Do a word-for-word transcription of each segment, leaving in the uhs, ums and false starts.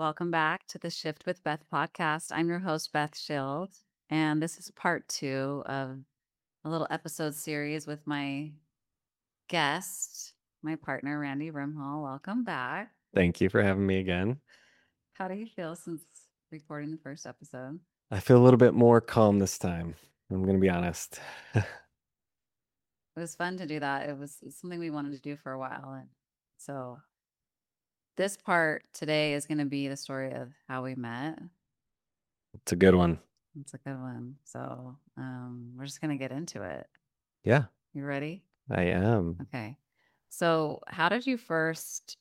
Welcome back to the Shift with Beth podcast. I'm your host, Beth Schild, and this is part two of a little episode series with my guest, my partner, Randy Rimhall. Welcome back. Thank you for having me again. How do you feel since recording the first episode? I feel a little bit more calm this time. I'm going to be honest. It was fun to do that. It was it's something we wanted to do for a while. And so this part today is going to be the story of how we met. It's a good one. It's a good one. So um, we're just going to get into it. Yeah, You ready? I am. Okay. So, how did you first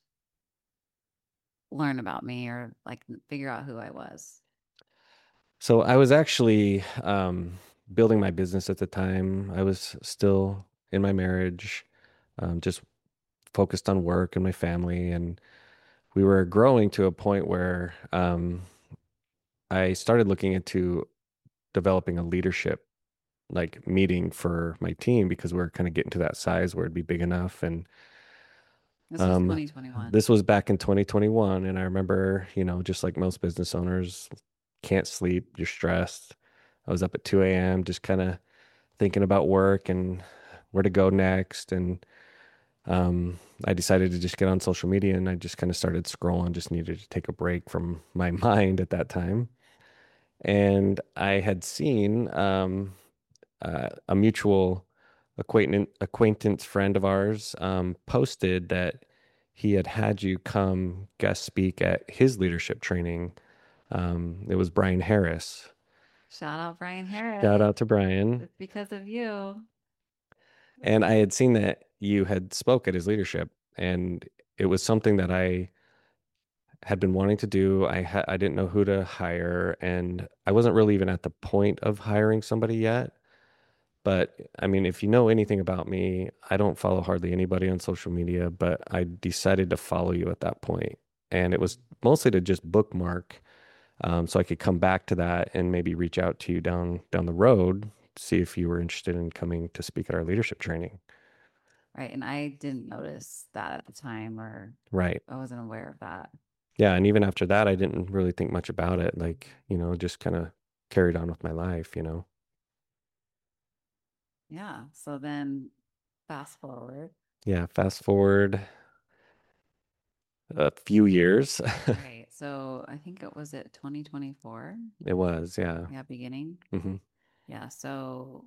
learn about me or like figure out who I was? So I was actually um, building my business at the time. I was still in my marriage, um, just focused on work and my family. And we were growing to a point where um, I started looking into developing a leadership like meeting for my team because we're kind of getting to that size where it'd be big enough. And This was Um, twenty twenty-one. this was back in twenty twenty-one, and I remember, you know, just like most business owners, can't sleep, you're stressed. I was up at two a m just kind of thinking about work and where to go next. And um, I decided to just get on social media and I just kind of started scrolling, just needed to take a break from my mind at that time. And I had seen um, uh, a mutual acquaintance acquaintance friend of ours um, posted that he had had you come guest speak at his leadership training. Um, it was Brian Harris. Shout out Brian Shout Harris. out to Brian. It's because of you. And I had seen that you had spoke at his leadership, and it was something that I had been wanting to do. I ha- I didn't know who to hire, and I wasn't really even at the point of hiring somebody yet. But I mean, if you know anything about me, I don't follow hardly anybody on social media, but I decided to follow you at that point. And it was mostly to just bookmark, um, so I could come back to that and maybe reach out to you down down the road, see if you were interested in coming to speak at our leadership training. Right. And I didn't notice that at the time or Right. I wasn't aware of that. Yeah. And even after that, I didn't really think much about it. Like, you know, just kind of carried on with my life, you know. Yeah. So then fast forward. Yeah. Fast forward a few years. Right. So I think it was at twenty twenty-four. It was, yeah. Yeah. Beginning. hmm Yeah. So,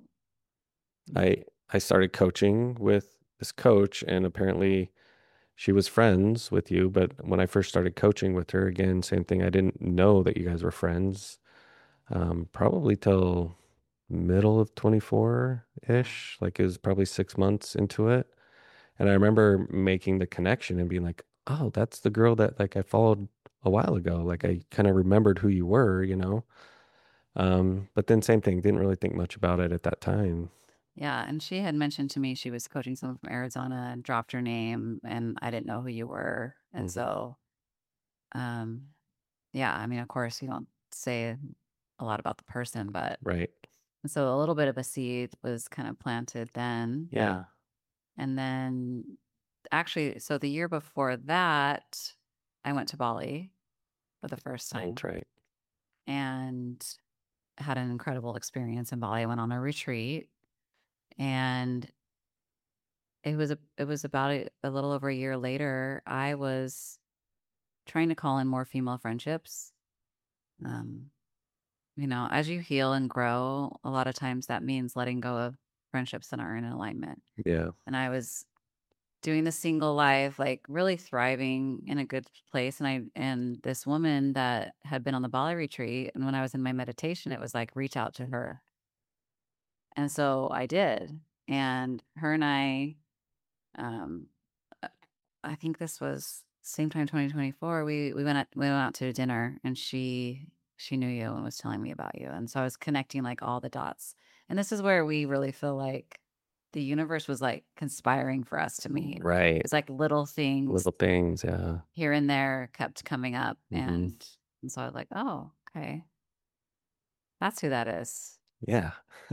I I started coaching with this coach, and apparently she was friends with you. But when I first started coaching with her, again, same thing. I didn't know that you guys were friends. Um, probably till middle of yeah. twenty-four-ish. Like it was probably six months into it. And I remember making the connection and being like, "Oh, that's the girl that like I followed a while ago." Like I kind of remembered who you were, you know. Um, but then same thing, didn't really think much about it at that time. Yeah, and she had mentioned to me she was coaching someone from Arizona and dropped your name, and I didn't know who you were. And hmm so, um, yeah, I mean, of course, you don't say a lot about the person, but Right. so a little bit of a seed was kind of planted then. Yeah. And then actually, so the year before that, I went to Bali for the first time That's right. and had an incredible experience in Bali. I went on a retreat and It was a it was about a, a little over a year later. I was trying to call in more female friendships. Um, you know, as you heal and grow, a lot of times that means letting go of friendships that aren't in alignment. Yeah. And I was doing the single life, like really thriving in a good place. And I and this woman that had been on the Bali retreat, and when I was in my meditation, it was like reach out to her. And so I did. And her and I um I think this was same time twenty twenty-four. We we went out, we went out to dinner and she she knew you and was telling me about you. And so I was connecting like all the dots. And this is where we really feel like the universe was like conspiring for us to meet. Right. It's like little things Little things. Yeah. here and there kept coming up hmm and and so I was like, "Oh, okay. That's who that is." Yeah.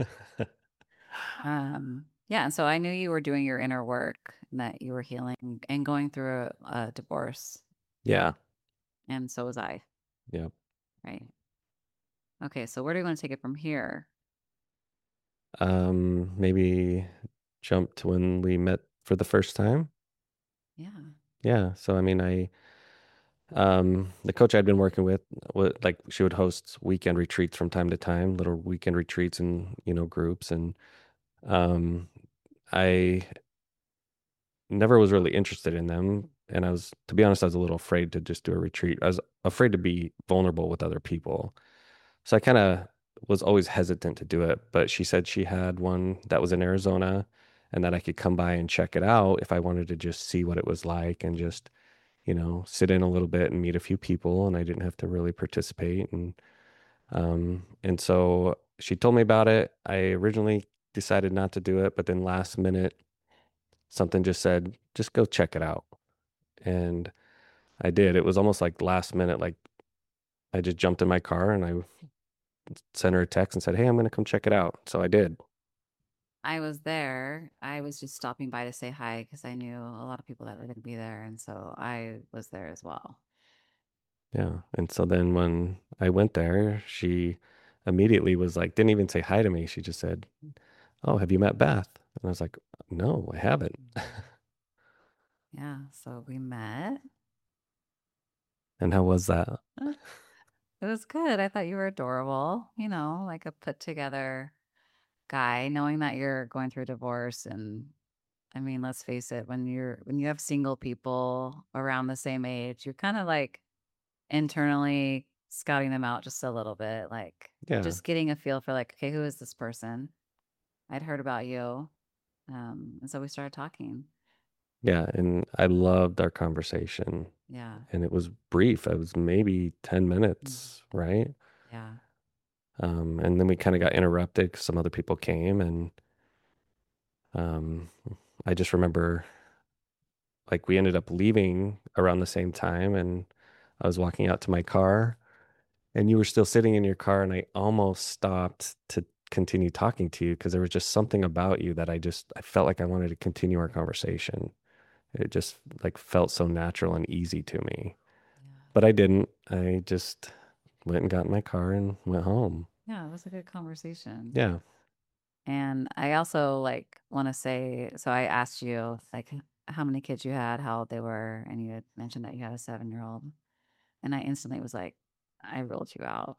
Um yeah, and so I knew you were doing your inner work and that you were healing and going through a, a divorce, Yeah. and so was I. Yep. Right. Okay, so where do you want to take it from here? Um, maybe jump to when we met for the first time. Yeah. Yeah. So I mean, I um the coach I'd been working with would like she would host weekend retreats from time to time, little weekend retreats in, you know, groups and um I never was really interested in them. And I was, to be honest, I was a little afraid to just do a retreat. I was afraid to be vulnerable with other people. So I kind of was always hesitant to do it. But she said she had one that was in Arizona and that I could come by and check it out if I wanted to just see what it was like and just, you know, sit in a little bit and meet a few people. And I didn't have to really participate. And, um, and so she told me about it. I originally decided not to do it, but then last minute, something just said, just go check it out. And I did. It was almost like last minute, like I just jumped in my car and I sent her a text and said, "Hey, I'm going to come check it out." So I did. I was there. I was just stopping by to say hi because I knew a lot of people that were going to be there. And so I was there as well. Yeah. And so then when I went there, she immediately was like, didn't even say hi to me. She just said, "Oh, have you met Beth?" And I was like, "No, I haven't." Yeah. So we met. And how was that? Uh, It was good. I thought you were adorable, you know, like a put together guy, knowing that you're going through a divorce. And I mean, let's face it, when you're, when you have single people around the same age, you're kind of like internally scouting them out just a little bit, like Yeah. just getting a feel for like, okay, who is this person? I'd heard about you. Um, and so we started talking. Yeah. And I loved our conversation. Yeah. And it was brief. It was maybe ten Mhm. minutes, right? Yeah. Um, and then we kind of got interrupted because some other people came and um, I just remember like we ended up leaving around the same time and I was walking out to my car and you were still sitting in your car and I almost stopped to continue talking to you because there was just something about you that I just I felt like I wanted to continue our conversation. It just like felt so natural and easy to me. Yeah. But I didn't. I just went and got in my car and went home. Yeah. It was a good conversation. Yeah. And I also like want to say, so I asked you like how many kids you had, how old they were, and you had mentioned that you had a seven year old. And I instantly was like, I ruled you out.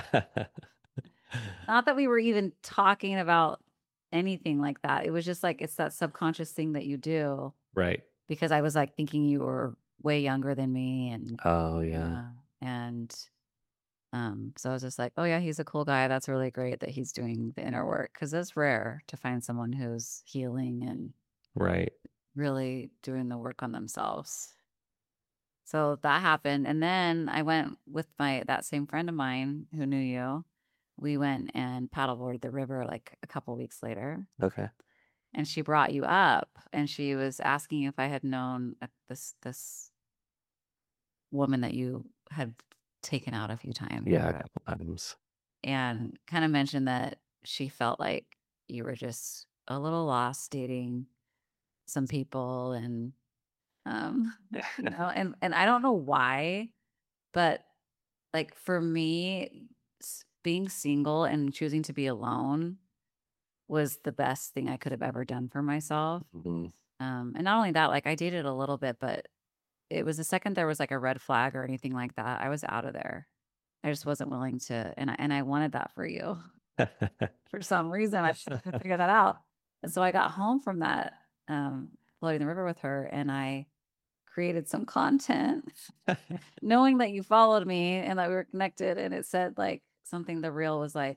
Not that we were even talking about anything like that. It was just like it's that subconscious thing that you do Right. because I was like thinking you were way younger than me and Oh yeah. yeah. And um so I was just like, oh yeah, he's a cool guy. That's really great that he's doing the inner work because it's rare to find someone who's healing and Right. really doing the work on themselves. So that happened. And then I went with my that same friend of mine who knew you. We went and paddleboarded the river like a couple weeks later. Okay. And she brought you up and she was asking if I had known uh, this this woman that you had taken out a few times Yeah, a or couple times. and kind of mentioned that she felt like you were just a little lost dating some people and um you know and and I don't know why, but like for me, s- being single and choosing to be alone was the best thing I could have ever done for myself. Mhm. Um, and not only that, like I dated a little bit, but it was the second there was like a red flag or anything like that, I was out of there. I just wasn't willing to, and I, and I wanted that for you for some reason. I should have figured that out. And so I got home from that um, floating the river with her, and I created some content knowing that you followed me and that we were connected. And it said like something, the reel was like,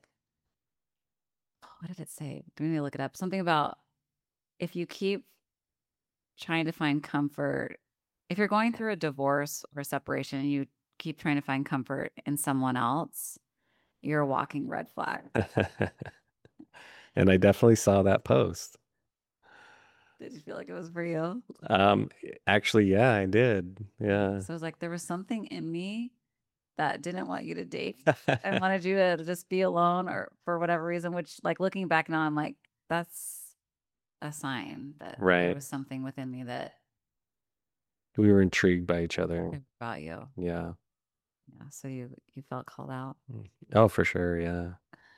oh, what did it say? Do we need to look it up? Something about if you keep trying to find comfort, if you're going through a divorce or separation and you keep trying to find comfort in someone else, you're a walking red flag. And I definitely saw that post. Did you feel like it was for you? Um, actually, yeah, I did. Yeah. Yeah. So it was like there was something in me that didn't want you to date and wanted you to just be alone or for whatever reason, which like looking back now, I'm like, that's a sign that there Right. was something within me that We were intrigued by each other. cared about you. Yeah. Yeah, so you you felt called out. Mm. Oh, for sure, yeah.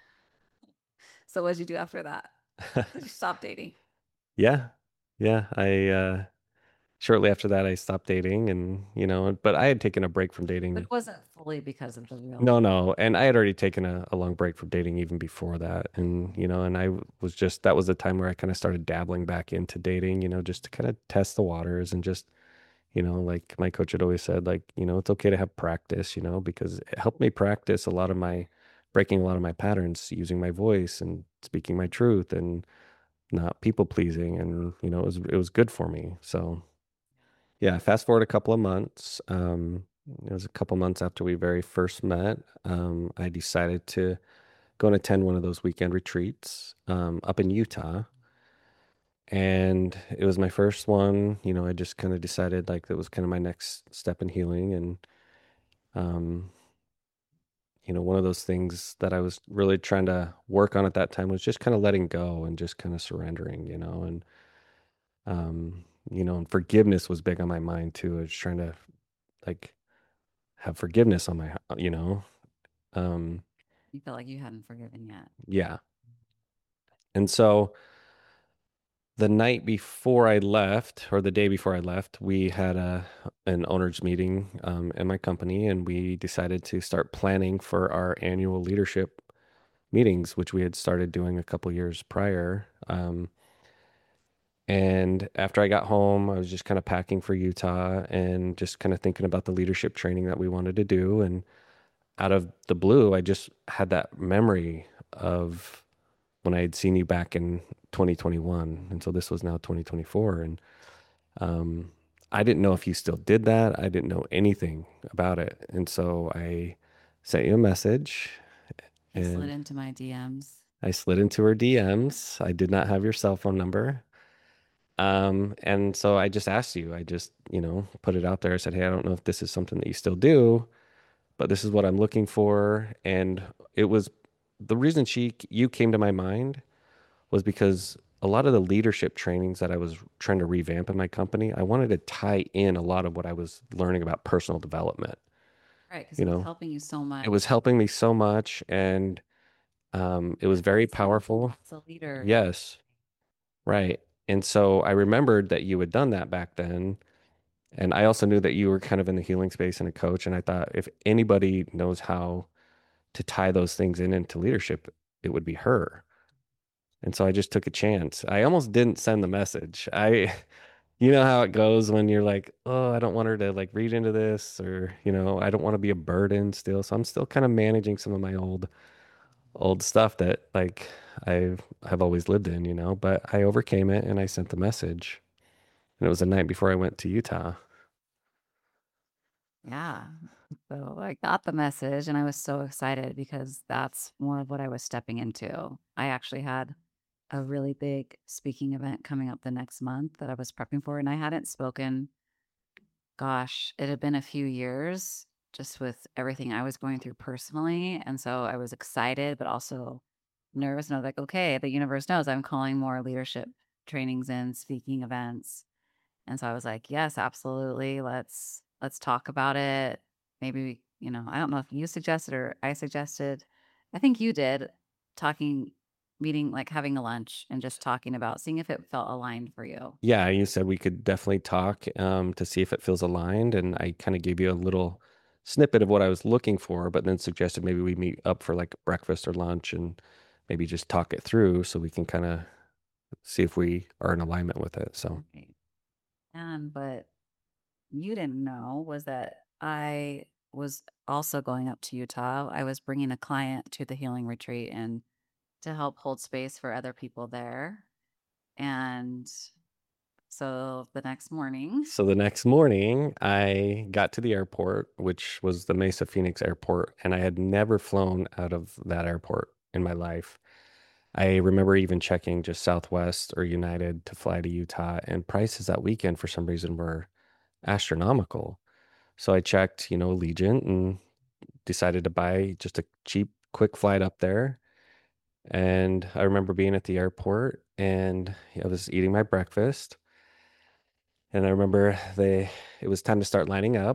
So what did you do after that? Did you stop dating? Yeah. Yeah, I, uh shortly after that, I stopped dating and, you know, but I had taken a break from But dating. it wasn't fully because of the real. No, no, and I had already taken a, a long break from dating even before that, and you know, and I w- was just that was the time where I kind of started dabbling back into dating, you know, just to kind of test the waters and just, you know, like my coach had always said, like, you know, it's okay to have practice, you know, because it helped me practice a lot of my breaking a lot of my patterns, using my voice and speaking my truth and not people pleasing, and you know, it was it was good for me. So yeah, fast forward a couple of months. Um, it was a couple months after we very first met. Um, I decided to go and attend one of those weekend retreats um, up in Utah. And it was my first one. You know, I just kind of decided like that was kind of my next step in healing. And, um, you know, one of those things that I was really trying to work on at that time was just kind of letting go and just kind of surrendering, you know, and, um, you know, and forgiveness was big on my mind too. I was trying to like have forgiveness on my, you know, um, You felt like you hadn't forgiven yet. yeah. And so the night before I left, or the day before I left, we had a an owners meeting um, in my company, and we decided to start planning for our annual leadership meetings, which we had started doing a couple years prior. Um, and after I got home, I was just kind of packing for Utah and just kind of thinking about the leadership training that we wanted to do. And out of the blue, I just had that memory of when I had seen you back in twenty twenty-one. And so this was now twenty twenty-four. And um, I didn't know if you still did that. I didn't know anything about it. And so I sent you a message You slid and into my D Ms. I slid into her D Ms. I did not have your cell phone number. Um, and so I just asked you, I just, you know, put it out there. I said, hey, I don't know if this is something that you still do, but this is what I'm looking for. And it was the reason she, you came to my mind was because a lot of the leadership trainings that I was trying to revamp in my company, I wanted to tie in a lot of what I was learning about personal development. Right, because You it was know, helping you so it was much. helping me so much and um, it was very Advancing powerful. as a leader. Yes, right. And so I remembered that you had done that back then. And I also knew that you were kind of in the healing space and a coach. And I thought if anybody knows how to tie those things in into leadership, it would be her. And so I just took a chance. I almost didn't send the message. I, you know how it goes when you're like, oh, I don't want her to like read into this, or, you know, I don't want to be a burden still. So I'm still kind of managing some of my old, old stuff that like I've, I've always lived in, you know, but I overcame it and I sent the message. And it was the night before I went to Utah. Yeah. So I got the message and I was so excited because that's more of what I was stepping into. I actually had a really big speaking event coming up the next month that I was prepping for, and I hadn't spoken. Gosh, it had been a few years just with everything I was going through personally. And so I was excited, but also nervous. And I was like, okay, the universe knows I'm calling more leadership trainings and speaking events. And so I was like, yes, absolutely. Let's let's talk about it. Maybe, you know, I don't know if you suggested or I suggested. I think you did talking, meeting, like having a lunch and just talking about seeing if it felt aligned for you. Yeah, you said we could definitely talk um, to see if it feels aligned. And I kind of gave you a little snippet of what I was looking for, but then suggested maybe we meet up for like breakfast or lunch and maybe just talk it through so we can kind of see if we are in alignment with it. So, Right. And but you didn't know was that I was also going up to Utah. I was bringing a client to the healing retreat and to help hold space for other people there. And so the next morning, so the next morning, I got to the airport, which was the Mesa Phoenix airport, and I had never flown out of that airport in my life. I remember even checking just Southwest or United to fly to Utah, and prices that weekend for some reason were astronomical. So I checked, you know, Allegiant and decided to buy just a cheap, quick flight up there. And I remember being at the airport and I was eating my breakfast. And I remember they it was time to start lining up.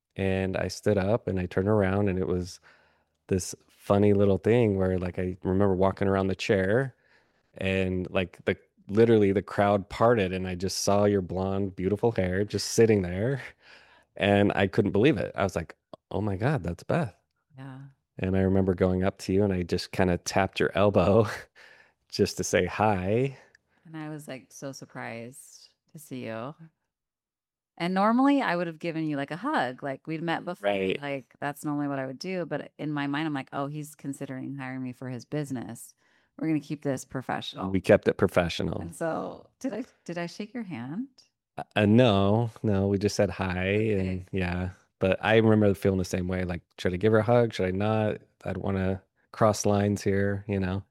And I stood up and I turned around and it was this funny little thing where like I remember walking around the chair and like the literally the crowd parted and I just saw your blonde, beautiful hair just sitting there and I couldn't believe it. I was like, "Oh my God, that's Beth." Yeah. And I remember going up to you and I just kind of tapped your elbow just to say hi. And I was like so surprised to see you. And normally I would have given you like a hug, like we'd met before. Right. Like that's normally what I would do. But in my mind, I'm like, oh, he's considering hiring me for his business. We're gonna keep this professional. We kept it professional. And so did I did I shake your hand? Uh, uh, no, no, we just said hi Okay. and yeah. But I remember feeling the same way. Like, should I give her a hug? Should I not? I don't want to cross lines here, you know?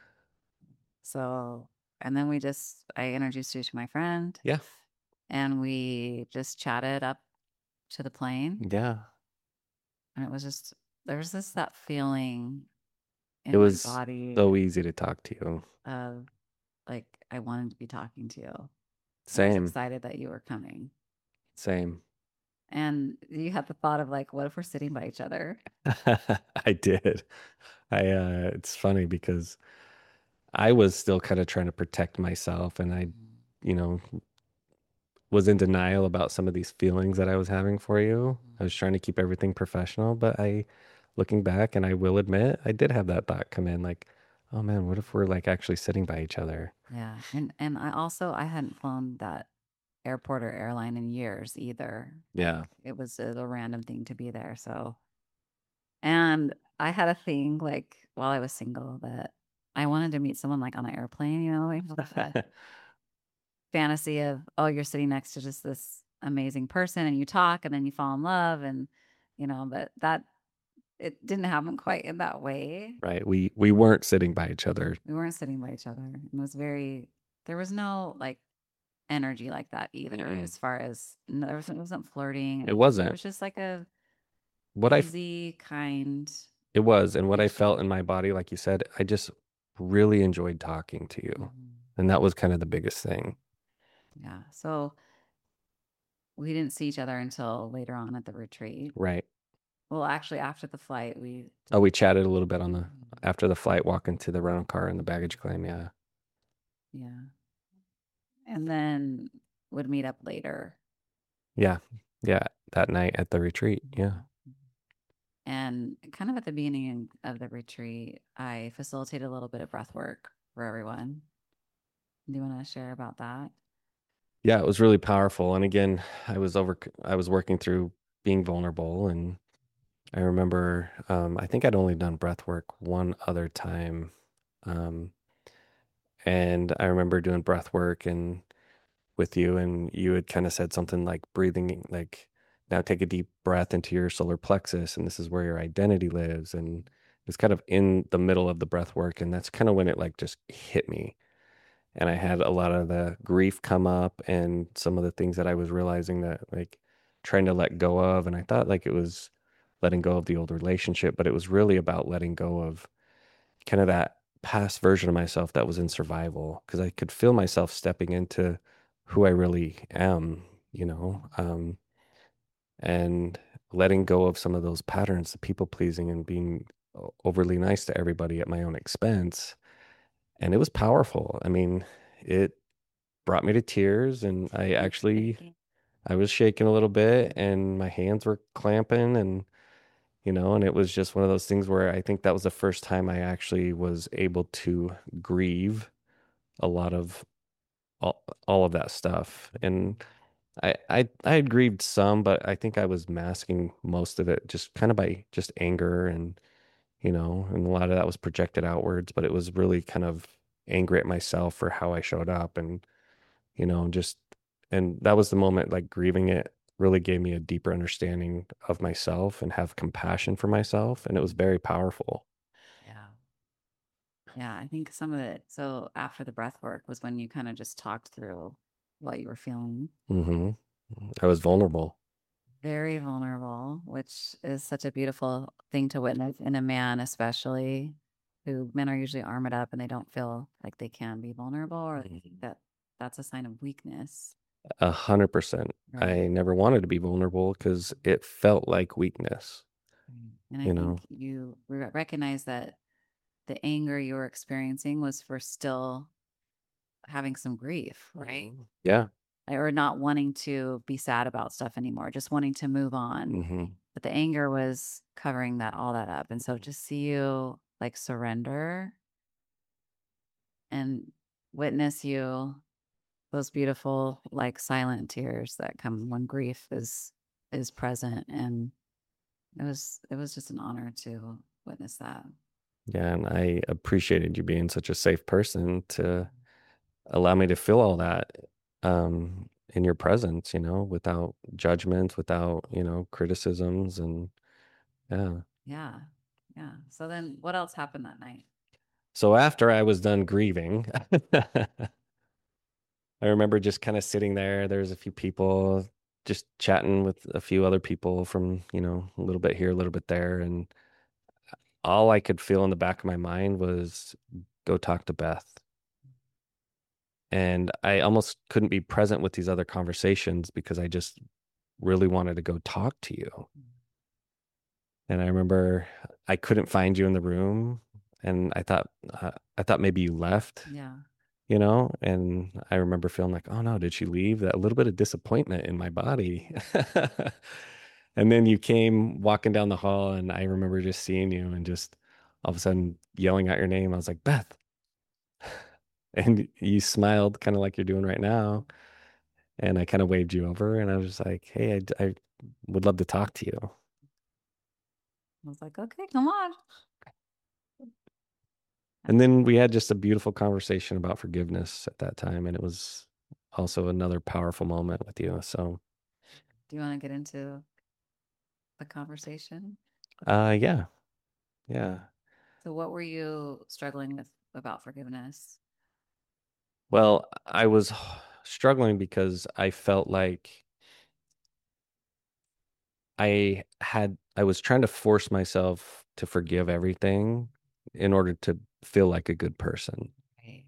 So and then we just I introduced you to my friend Yeah. and we just chatted up to the plane. Yeah. And it was just there was this that feeling It in my was body so easy to talk to you. of like I wanted to be talking to you. I was Same. excited that you were coming. Same. And you had the thought of like, what if we're sitting by each other? I did. I uh it's funny because I was still kind of trying to protect myself and I, Mhm. you know, was in denial about some of these feelings that I was having for you. I was trying to keep everything professional, but I, looking back, and I will admit, I did have that thought come in like, oh man, what if we're like actually sitting by each other? Yeah. And and I also I hadn't flown that airport or airline in years either. Like Yeah. it was a, a random thing to be there. So and I had a thing like while I was single that I wanted to meet someone like on an airplane, you know, like that fantasy of, oh, you're sitting next to just this amazing person and you talk and then you fall in love and you know, but that it didn't happen quite in that way. Right. We we weren't sitting by each other. We weren't sitting by each other. It was very there was no like energy like that either Mm-mm. as far as no, there wasn't, it wasn't flirting. It It wasn't. was just like a What I f- easy, kind it was, and what I connection. felt in my body, like you said, I just really enjoyed talking to you. Mhm. And that was kind of the biggest thing. Yeah. So we didn't see each other until later on at the retreat. Right. Well, actually, after the flight, we Oh, we chatted a little bit on the Mhm. after the flight, walking to the rental car and the baggage claim. Yeah. Yeah. And then would meet up later. Yeah. Yeah. That night at the retreat. Yeah. Mhm. And kind of at the beginning of the retreat, I facilitated a little bit of breath work for everyone. Do you want to share about that? Yeah. It was really powerful. And again, I was over, I was working through being vulnerable. And I remember, um, I think I'd only done breath work one other time. Um, and I remember doing breath work and with you, and you had kind of said something like breathing, like, now take a deep breath into your solar plexus, and this is where your identity lives. And it's kind of in the middle of the breath work. And that's kind of when it like just hit me. And I had a lot of the grief come up and some of the things that I was realizing that like trying to let go of. And I thought like it was letting go of the old relationship, but it was really about letting go of kind of that past version of myself that was in survival because I could feel myself stepping into who I really am, you know, um, and letting go of some of those patterns, the people pleasing and being o- overly nice to everybody at my own expense. And it was powerful. I mean, it brought me to tears and I actually Shaking. I was shaking a little bit and my hands were clamping and you know, and it was just one of those things where I think that was the first time I actually was able to grieve a lot of all, all of that stuff. And I, I I had grieved some, but I think I was masking most of it just kind of by just anger and you know, and a lot of that was projected outwards, but it was really kind of angry at myself for how I showed up and you know, just and that was the moment like grieving it really gave me a deeper understanding of myself and have compassion for myself. And it was very powerful. Yeah. Yeah. I think some of it. So after the breath work was when you kind of just talked through what you were feeling. hmm I was vulnerable. Very vulnerable, which is such a beautiful thing to witness in a man, especially who men are usually armored up and they don't feel like they can be vulnerable or they think Mhm. that that's a sign of weakness. A hundred percent. Right. I never wanted to be vulnerable because it felt like weakness, Right. And I you think know? you re- recognize that the anger you were experiencing was for still having some grief, right? Yeah. Or not wanting to be sad about stuff anymore, just wanting to move on. Hmm. But the anger was covering that all that up. And so to see you like surrender and witness you those beautiful like silent tears that come when grief is is present, and it was it was just an honor to witness that. Yeah. And I appreciated you being such a safe person to allow me to feel all that um, in your presence, you know, without judgment, without, you know, criticisms. And yeah. Yeah. Yeah. So then what else happened that night? So after I was done grieving, I remember just kind of sitting there. There's a few people just chatting with a few other people from, you know, a little bit here, a little bit there. And all I could feel in the back of my mind was go talk to Beth. And I almost couldn't be present with these other conversations because I just really wanted to go talk to you. And I remember I couldn't find you in the room, and I thought uh, I thought maybe you left, Yeah. you know, and I remember feeling like, oh no, did she leave? That little bit of disappointment in my body. And then you came walking down the hall, and I remember just seeing you and just all of a sudden yelling out your name. I was like, Beth. And you smiled kind of like you're doing right now. And I kind of waved you over, and I was just like, hey, I, I would love to talk to you. I was like, okay, come on. And then we had just a beautiful conversation about forgiveness at that time. And it was also another powerful moment with you. So, Do you want to get into the conversation? uh, yeah, yeah. So what were you struggling with about forgiveness? Well, I was struggling because I felt like I had, I was trying to force myself to forgive everything in order to feel like a good person. Right.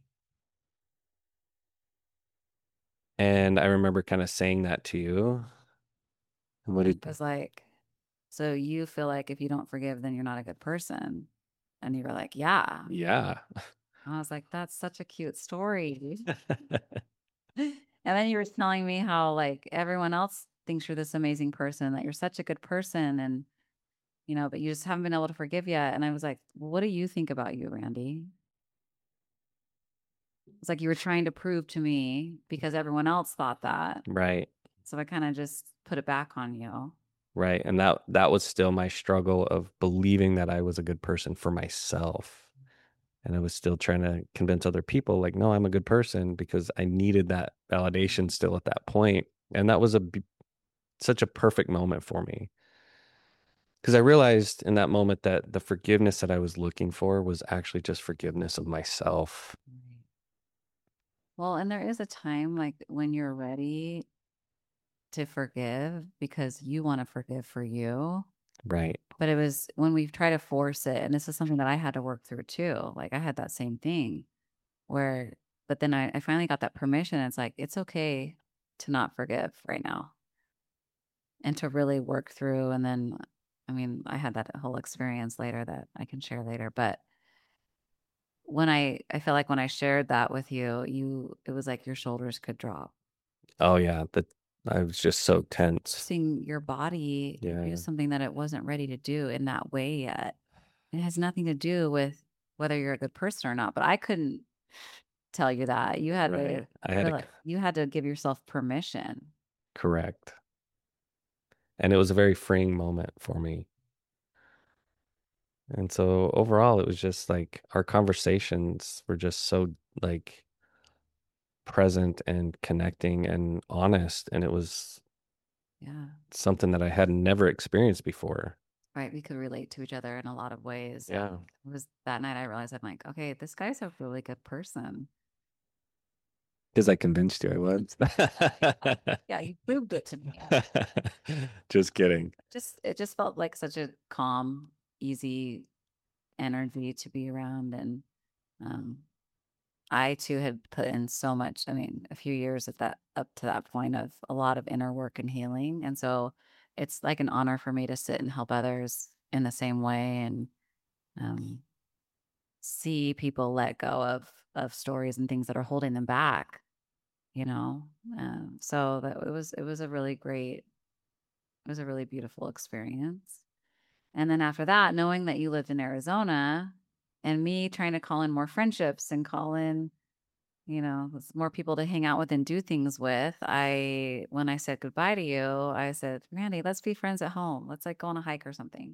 And I remember kind of saying that to you. And what And did, it was like, so you feel like if you don't forgive, then you're not a good person. And you were like, yeah. yeah. I was like, that's such a cute story. And then you were telling me how like everyone else thinks you're this amazing person, that you're such a good person, and you know, but you just haven't been able to forgive yet. And I was like, well, what do you think about you, Randy? It's like you were trying to prove to me because everyone else thought that. Right. So I kind of just put it back on you. Right. And that that was still my struggle of believing that I was a good person for myself. And I was still trying to convince other people like, no, I'm a good person because I needed that validation still at that point. And that was a b- such a perfect moment for me. Because I realized in that moment that the forgiveness that I was looking for was actually just forgiveness of myself. Right. Well, and there is a time like when you're ready to forgive because you want to forgive for you. Right. But it was when we try to force it, and this is something that I had to work through too. Like I had that same thing where, but then I, I finally got that permission. It's like, it's okay to not forgive right now and to really work through. And then, I mean, I had that whole experience later that I can share later. But when I, I feel like when I shared that with you, you, it was like your shoulders could drop. Oh yeah. That I was just so tense. Seeing your body do Yeah. something that it wasn't ready to do in that way yet. It has nothing to do with whether you're a good person or not, but I couldn't tell you that. You had Right. to I had feel to like you had to give yourself permission. correct. And it was a very freeing moment for me. And so overall, it was just like our conversations were just so like present and connecting and honest. And it was Yeah. something that I had never experienced before. Right. We could relate to each other in a lot of ways. Yeah. It was that night I realized I'm like, okay, this guy's a really good person. Because I convinced you I was. Yeah, you proved it to me. Just kidding. Just it just felt like such a calm, easy energy to be around. And um I too had put in so much, I mean, a few years at that up to that point of a lot of inner work and healing, and so it's like an honor for me to sit and help others in the same way and, um, see people let go of of stories and things that are holding them back, you know? Um, so that it was it was a really great it was a really beautiful experience. And then after that, knowing that you lived in Arizona and me trying to call in more friendships and call in, you know, s- more people to hang out with and do things with, I, when I said goodbye to you, I said, Randy, let's be friends at home. Let's like go on a hike or something.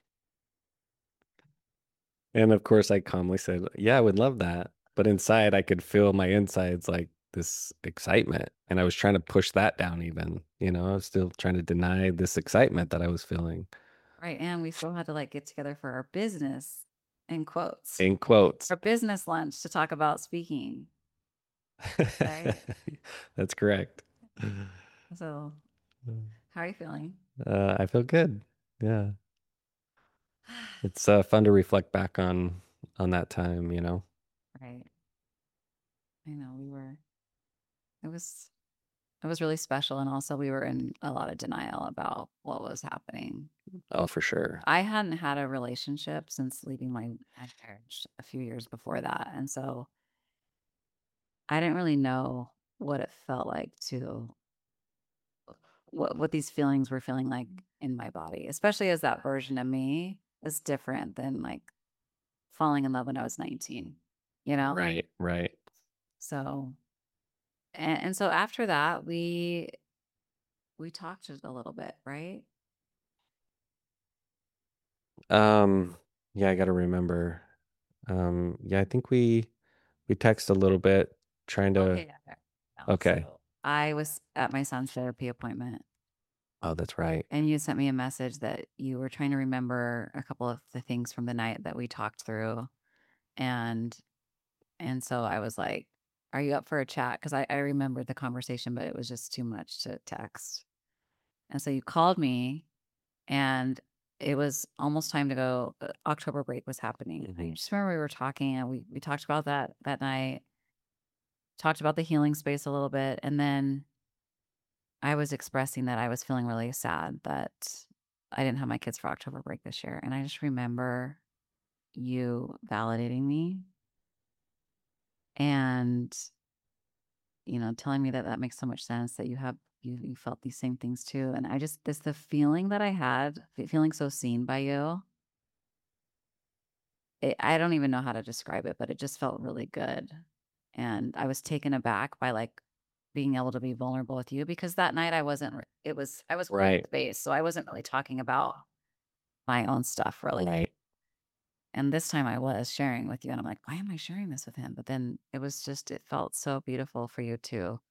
And of course, I calmly said, "Yeah, I would love that." But inside, I could feel my insides like this excitement. And I was trying to push that down, even. You know, I was still trying to deny this excitement that I was feeling. Right. And we still had to like get together for our business in quotes, In quotes. our business lunch to talk about speaking. Right. That's correct. So, how are you feeling? Uh, I feel good. Yeah. It's uh, fun to reflect back on on that time, you know. Right. I know we were, it was It was really special, and also we were in a lot of denial about what was happening. Oh, for sure. I hadn't had a relationship since leaving my my marriage a few years before that, and so I didn't really know what it felt like to what what these feelings were feeling like in my body, especially as that version of me is different than like falling in love when I was nineteen, you know? Right, right. So and, and so after that, we we talked just a little bit, right? Um, yeah, I gotta remember. Um, yeah, I think we we text a little bit trying to Okay, yeah. Fair. No, okay. so I was at my son's therapy appointment, Oh, that's right. and you sent me a message that you were trying to remember a couple of the things from the night that we talked through, and and so I was like, "Are you up for a chat?" Because I, I remembered the conversation, but it was just too much to text. And so you called me, and it was almost time to go. uh, October break was happening. I Hmm. just remember we were talking, and we we talked about that that night, talked about the healing space a little bit, and then I was expressing that I was feeling really sad that I didn't have my kids for October break this year, and I just remember you validating me and, you know, telling me that that makes so much sense, that you have you you felt these same things too, and I just this the feeling that I had, fe feeling so seen by you, it I don't even know how to describe it, but it just felt really good, and I was taken aback by, like, being able to be vulnerable with you because that night I wasn't r it was I was holding Right, space, so I wasn't really talking about my own stuff really. right, And this time I was sharing with you and I'm like, why am I sharing this with him? But then it was just, it felt so beautiful for you to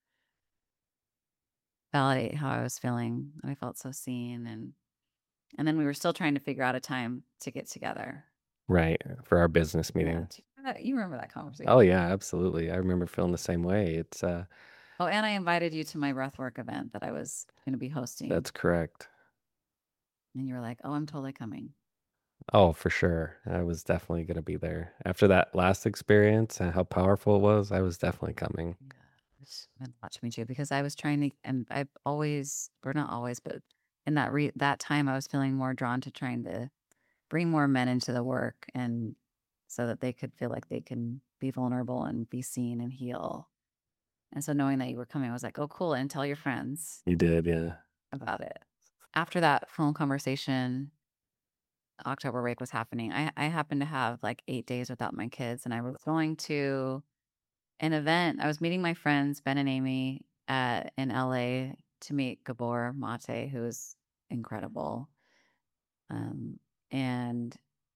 validate how I was feeling. And I felt so seen. And, and then we were still trying to figure out a time to get together. right. For our business Yeah. meeting. Do you remember that, you remember that conversation? Oh yeah, absolutely. I remember feeling the same way. It's uh Oh, and I invited you to my breathwork event that I was going to be hosting. that's correct. And you were like, oh, I'm totally coming. Oh, for sure. I was definitely gonna be there. After that last experience and how powerful it was, I was definitely coming. Yeah, it's meant a lot to me too because I was trying to, and I've always, or not always, but in that re that time, I was feeling more drawn to trying to bring more men into the work, and so that they could feel like they can be vulnerable and be seen and heal. And so knowing that you were coming, I was like, oh, cool, and tell your friends You did, yeah. about it. After that phone conversation, October break was happening. I I happened to have like eight days without my kids, and I was going to an event. I was meeting my friends, Ben and Amy, at in L A to meet Gabor Mate, who is incredible. Um, and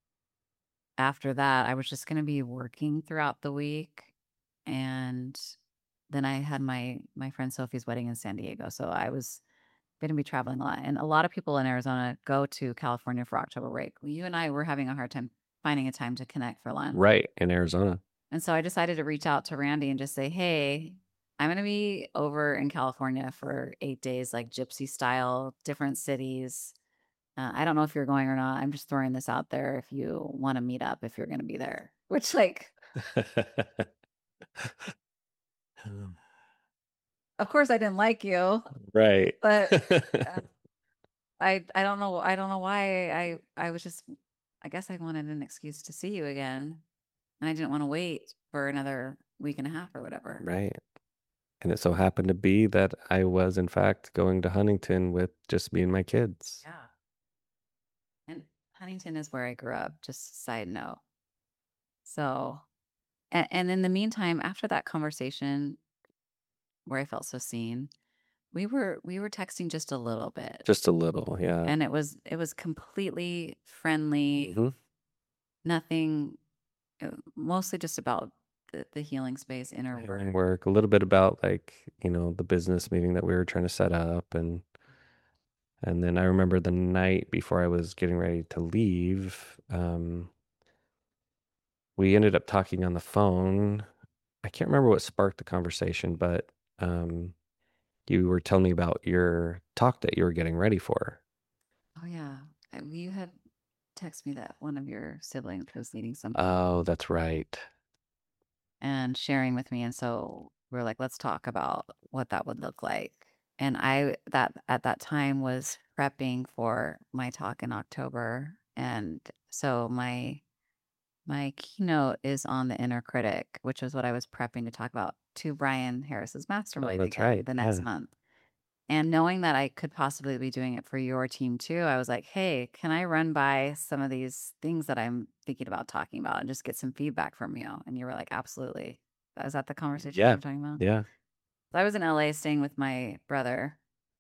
after that, I was just gonna be working throughout the week, and then I had my my friend Sophie's wedding in San Diego, so I was gonna be traveling a lot. And a lot of people in Arizona go to California for October break. Well, you and I were having a hard time finding a time to connect for lunch. Right, in Arizona. And so I decided to reach out to Randy and just say, "Hey, I'm gonna be over in California for eight days, like gypsy style, different cities. Uh, I don't know if you're going or not. I'm just throwing this out there if you want to meet up if you're gonna be there." Which, like, Um, Of course, I didn't like you, right. but, uh, I I don't know I don't know why I I was just I guess I wanted an excuse to see you again, and I didn't wanna wait for another week and a half or whatever. Right. And it so happened to be that I was, in fact, going to Huntington with just me and my kids. Yeah. And Huntington is where I grew up, just a side note. So, and, and in the meantime, after that conversation where I felt so seen, we were we were texting just a little bit, Just a little, yeah. and it was it was completely friendly, Mhm. nothing, uh, mostly just about the, the healing space, inner work. Healing work, a little bit about, like, you know, the business meeting that we were trying to set up, and and then I remember the night before I was getting ready to leave, um, we ended up talking on the phone. I can't remember what sparked the conversation, but, um, you were telling me about your talk that you were getting ready for. Oh yeah, I- you had texted me that one of your siblings was needing something Oh, that's right. and sharing with me, and so we're like, let's talk about what that would look like. And I that at that time was prepping for my talk in October, and so my my keynote is on the inner critic, which is what I was prepping to talk about to Brian Harris's Oh, mastermind that's again right, the next yeah. month. And knowing that I could possibly be doing it for your team too, I was like, "Hey, can I run by some of these things that I'm thinking about talking about and just get some feedback from you?" And you were like, "Absolutely." Was that the conversation you Yeah, were talking about? yeah. So I was in L A staying with my brother,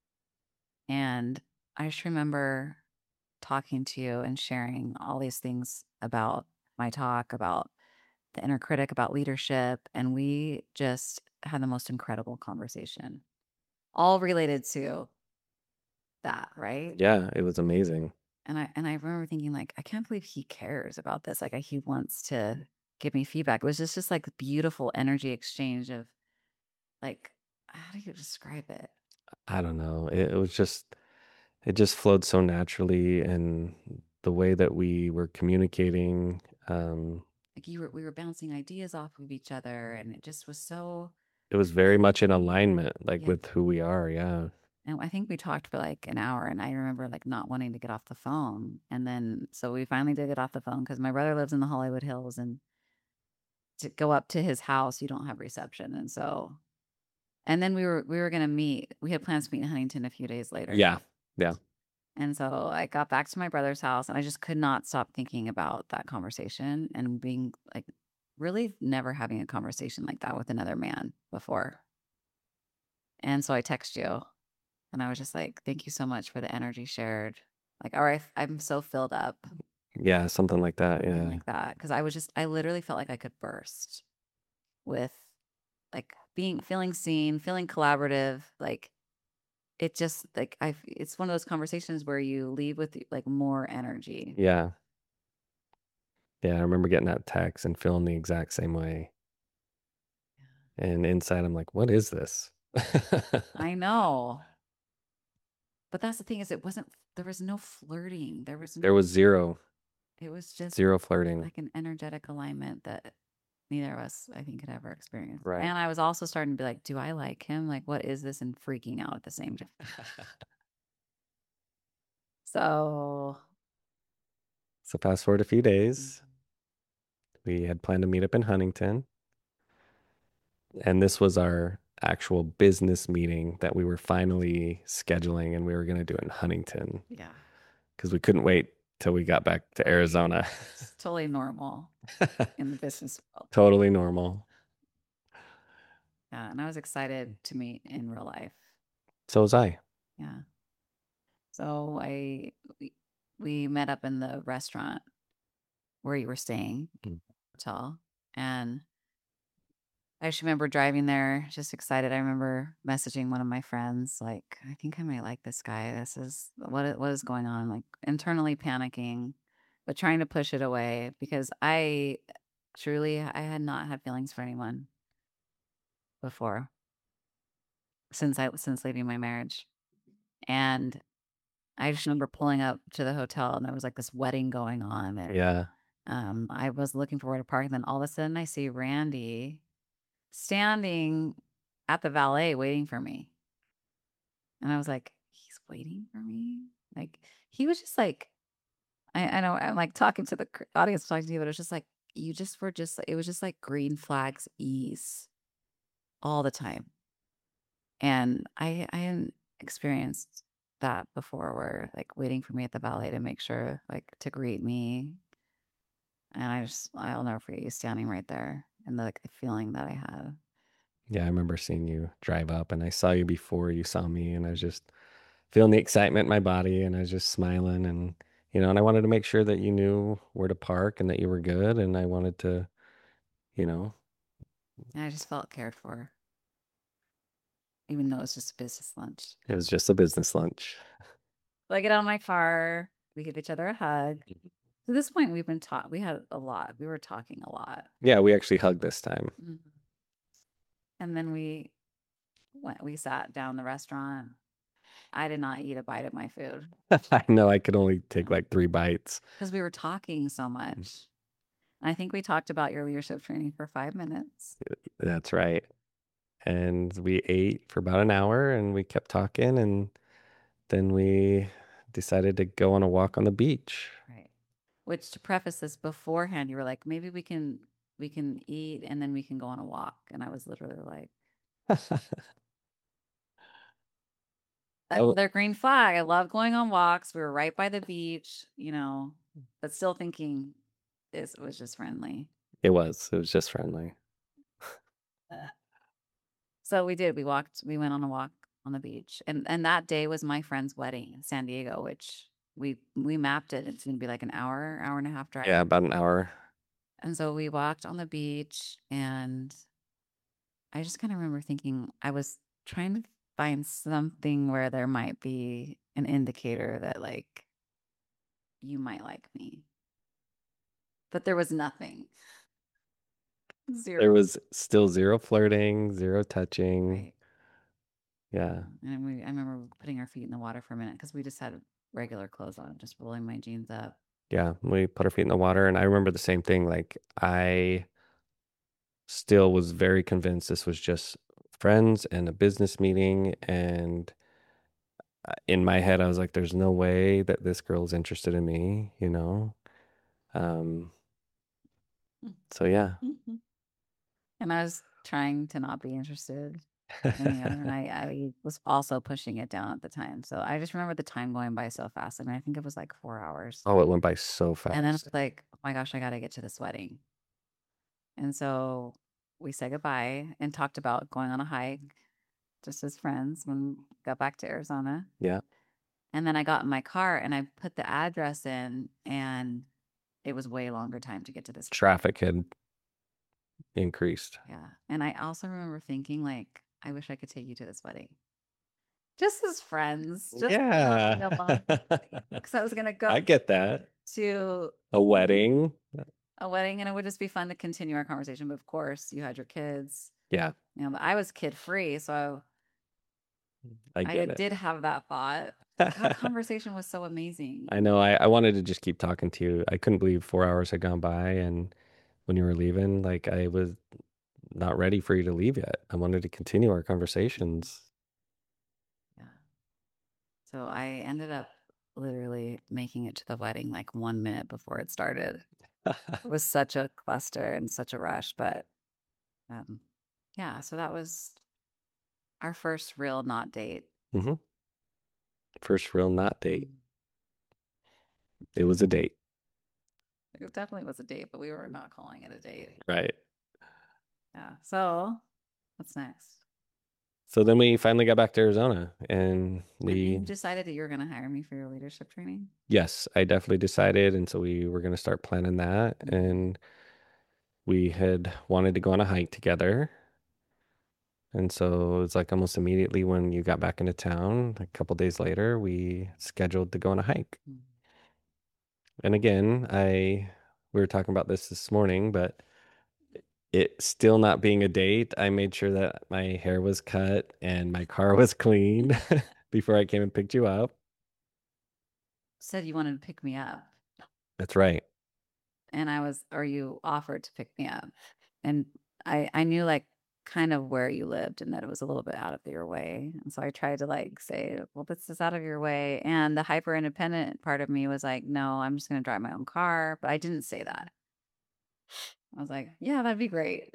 and I just remember talking to you and sharing all these things about my talk, about the inner critic, about leadership, and we just had the most incredible conversation, all related to that, right? Yeah, it was amazing. And I and I remember thinking like, I can't believe he cares about this. Like, he wants to give me feedback. It was just just like beautiful energy exchange of like, how do you describe it? I don't know, it it was just it just flowed so naturally, and the way that we were communicating, um, Like you were we were bouncing ideas off of each other, and it just was so it was very much in alignment, like, yeah. with who we are, yeah. And I think we talked for like an hour, and I remember like not wanting to get off the phone. And then so we finally did get off the phone because my brother lives in the Hollywood Hills, and to go up to his house, you don't have reception. And so and then we were we were gonna meet. We had plans to meet in Huntington a few days later. Yeah, yeah. And so I got back to my brother's house, and I just could not stop thinking about that conversation and being like really never having a conversation like that with another man before. And so I text you, and I was just like, "Thank you so much for the energy shared." Like, "All right, I'm so filled up," Yeah, something like that, something yeah. like that, because I was just I literally felt like I could burst with, like, being feeling seen, feeling collaborative, like, it just like, I it's one of those conversations where you leave with, like, more energy. Yeah. Yeah, I remember getting that text and feeling the exact same way, and inside, I'm like, "What is this?" I know, but that's the thing is it wasn't there was no flirting, there was There no was zero, it was just, zero flirting. like, an energetic alignment that neither of us, I think, had ever experienced, Right. and I was also starting to be like, "Do I like him? Like, what is this?" And freaking out at the same time. So So fast forward a few days, mhm, we had planned to meet up in Huntington, and this was our actual business meeting that we were finally scheduling, and we were gonna do it in Huntington yeah, because we couldn't wait till we got back to right. Arizona. It's totally normal in the business world. Totally normal. Yeah, and I was excited to meet in real life. So was I. Yeah. So I we, we met up in the restaurant where you were staying, Mm. hotel, and I just remember driving there, just excited. I remember messaging one of my friends, like, "I think I might like this guy. This is what i- what is going on?" Like internally panicking, but trying to push it away because I truly I had not had feelings for anyone before since I since leaving my marriage, and I just remember pulling up to the hotel, and there was like this wedding going on, and Yeah. um, I was looking for where to park, and then all of a sudden I see Randy standing at the valet waiting for me. And I was like, "He's waiting for me?" Like, he was just like I I know I'm, like, talking to the cr audience, talking to you, but it's just like, you just were just it was just like green flags ease all the time. And I I hadn't experienced that before where, like, waiting for me at the valet to make sure, like, to greet me. And I just I'll never forget you standing right there and the, like, the feeling that I had. Yeah, I remember seeing you drive up, and I saw you before you saw me, and I was just feeling the excitement in my body, and I was just smiling, and you know, and I wanted to make sure that you knew where to park and that you were good, and I wanted to, you know, And I just felt cared for, even though it was just a business lunch. it was just a business lunch. So I get out of my car, we give each other a hug. To this point, we've been taught we had a lot. We were talking a lot. Yeah, we actually hugged this time. Mhm. And then we went we sat down in the restaurant. I did not eat a bite of my food I know I could only take like three bites. because we were talking so much. And I think we talked about your leadership training for five minutes. That's right. And we ate for about an hour and we kept talking and then we decided to go on a walk on the beach. Right. Which to preface this beforehand, you were like, maybe we can we can eat and then we can go on a walk. And I was literally like, Oh, another green flag. I love going on walks. We were right by the beach, you know, but still thinking this was just friendly. it was. It was just friendly. Uh, So we did. We walked, we went on a walk on the beach. And and that day was my friend's wedding in San Diego, which we we mapped it. It's gonna be like an hour, hour and a half drive. Yeah, about an hour. And so we walked on the beach and I just kind of remember thinking I was trying to find something where there might be an indicator that like you might like me. But there was nothing. Zero. There was still zero flirting, zero touching. Right. Yeah. And we I remember putting our feet in the water for a minute because we just had regular clothes on, just rolling my jeans up. Yeah. We put our feet in the water and I remember the same thing. Like I still was very convinced this was just friends and a business meeting. And uh, in my head, I was like, there's no way that this girl's interested in me, you know? Um, so yeah. Mhm. And I was trying to not be interested in the other, and I, I was also pushing it down at the time. So I just remember the time going by so fast. I mean, I think it was like four hours. Oh, it went by so And then fast. it's like, oh my gosh, I got to get to this wedding. And so we said goodbye and talked about going on a hike just as friends when we got back to Arizona. Yeah. And then I got in my car and I put the address in, and it was way longer time to get to this. Traffic had increased. Yeah. And I also remember thinking, like, I wish I could take you to this wedding. Just as friends. Just Yeah. because I was gonna go I get that. to A wedding. a wedding and it would just be fun to continue our conversation. But of course, you had your kids. Yeah, You know, but I was kid free, so I I get it. did have that thought. That conversation was so amazing. I know. I, I wanted to just keep talking to you. I couldn't believe four hours had gone by, and when you were leaving, like I was not ready for you to leave yet. I wanted to continue our conversations. Yeah. So I ended up literally making it to the wedding like one minute before it started. It was such a cluster and such a rush, but um, yeah. So that was our first real not date. hmm First real not date. It was a date, It definitely was a date, but we were not calling it a date. right? Yeah. So what's next? So then we finally got back to Arizona, and And we you decided that you were going to hire me for your leadership training. yes, I definitely decided, and so we were going to start planning that, and we had wanted to go on a hike together. And so it was like almost immediately when you got back into town, a couple days later, we scheduled to go on a hike. Mm. And again, I we were talking about this this morning, but it still not being a date, I made sure that my hair was cut and my car was clean before I came and picked you up. Said you wanted to pick me up, That's right. and I was, or you offered to pick me up, and I, I knew like kind of where you lived and that it was a little bit out of your way. And so I tried to like say, well, this is out of your way. And the hyper independent part of me was like, no, I'm just going to drive my own car. But I didn't say that. I was like, yeah, that'd be great.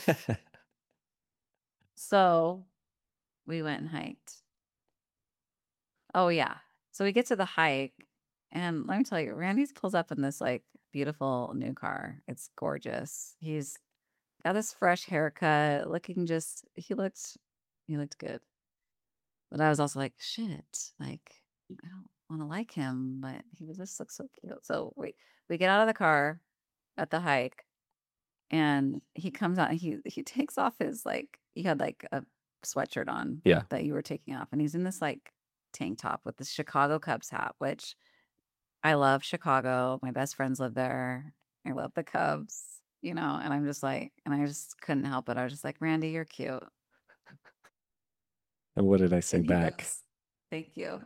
So we went and hiked. Oh, yeah. So we get to the hike. And let me tell you, Randy's pulls up in this like beautiful new car. It's gorgeous. He's got this fresh haircut, looking just, he looked, he looked good. But I was also like, shit, like, I don't want to like him, but he was just looks so cute. So we we get out of the car at the hike, and he comes out and he he takes off his like he had like a sweatshirt on Yeah. that you were taking off, and he's in this like tank top with this Chicago Cubs hat, which I love Chicago. My best friends live there. I love the Cubs, you know, and I'm just like, and I just couldn't help it. I was just like, Randy, you're cute. And what did I say And he back? goes, thank you.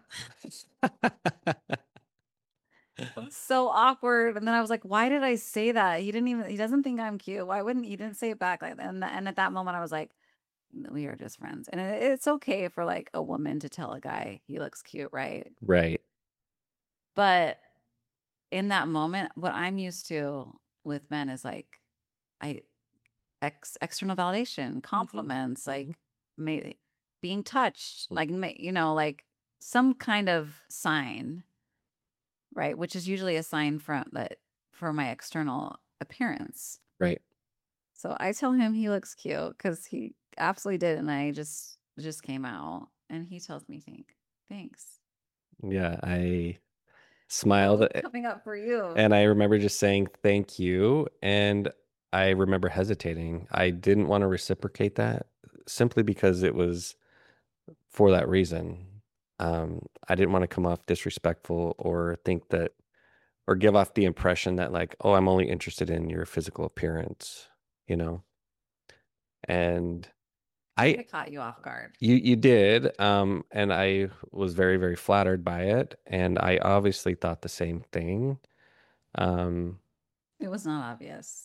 It was so awkward. And then I was like, why did I say that? He didn't even, he doesn't think I'm cute. Why wouldn't he didn't say it back like that? And, and at that moment, I was like, we are just friends. And it, it's okay for like a woman to tell a guy he looks cute, right? Right. But in that moment, what I'm used to with men is like, I, ex, external validation, compliments, Mhm. like maybe being touched, like, you know, like some kind of sign, right? Which is usually a sign from that for my external appearance. Right. So I tell him he looks cute because he absolutely did, and I just just came out, and he tells me think thanks. Yeah, I What smiled was a- coming up for you? and I remember just saying thank you. And I remember hesitating. I didn't want to reciprocate that simply because it was for that reason. Um, I didn't want to come off disrespectful or think that, or give off the impression that, like, oh, I'm only interested in your physical appearance, you know? And I think I, I caught you off guard. you, you did. Um, and I was very, very flattered by it. And I obviously thought the same thing. Um, It was not obvious.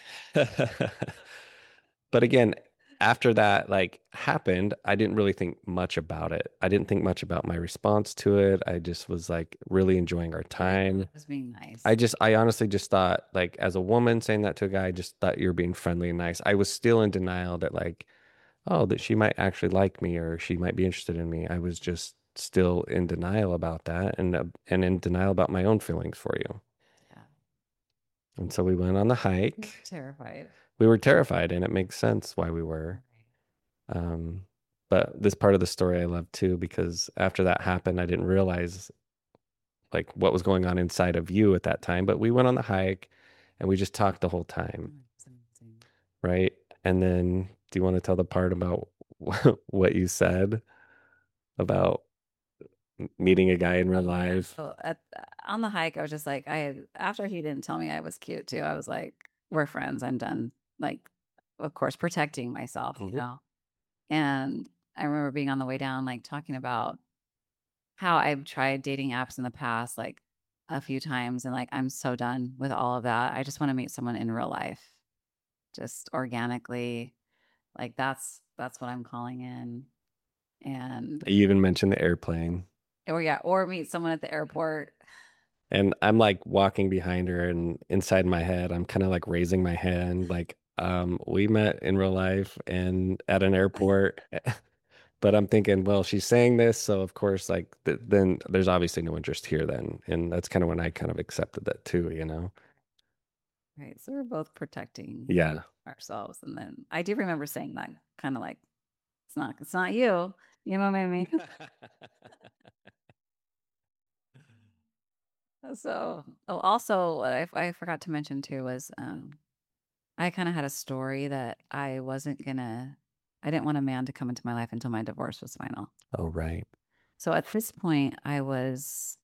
But again, after that like happened, I didn't really think much about it. I didn't think much about my response to it. I just was like really enjoying our You didn't know time. it was being nice. I just, I honestly just thought, like, as a woman saying that to a guy, I just thought you're being friendly and nice. I was still in denial that, like, oh, that she might actually like me or she might be interested in me. I was just still in denial about that, and uh, and in denial about my own feelings for you. Yeah. And so we went on the hike. Terrified. We were terrified, and it makes sense why we were. Um, but this part of the story I love too, because after that happened, I didn't realize like what was going on inside of you at that time. But we went on the hike and we just talked the whole time, Mm, it's amazing. right? And then do you want to tell the part about what you said about meeting a guy in real Oh, yeah. life? So at on the hike, I was just like, I had after he didn't tell me I was cute too, I was like, we're friends. I'm done. Like, of course, protecting myself, you Mhm. know. And I remember being on the way down, like talking about how I've tried dating apps in the past, like a few times, and like I'm so done with all of that. I just want to meet someone in real life, just organically. Like that's that's what I'm calling in. And You even mentioned the airplane. or yeah, or meet someone at the airport. And I'm like walking behind her, and inside my head, I'm kind of like raising my hand, like, um, we met in real life and at an airport. But I'm thinking, well, she's saying this, so of course, like, th then there's obviously no interest here then. And that's kind of when I kind of accepted that too, you know? Right. So we're both protecting Yeah. ourselves. And then I do remember saying that kind of like, it's not, it's not you. You know what I mean? So, oh, also, what I, I forgot to mention too was um, I kind of had a story that I wasn't gonna, I didn't want a man to come into my life until my divorce was final. Oh, right. So at this point, I was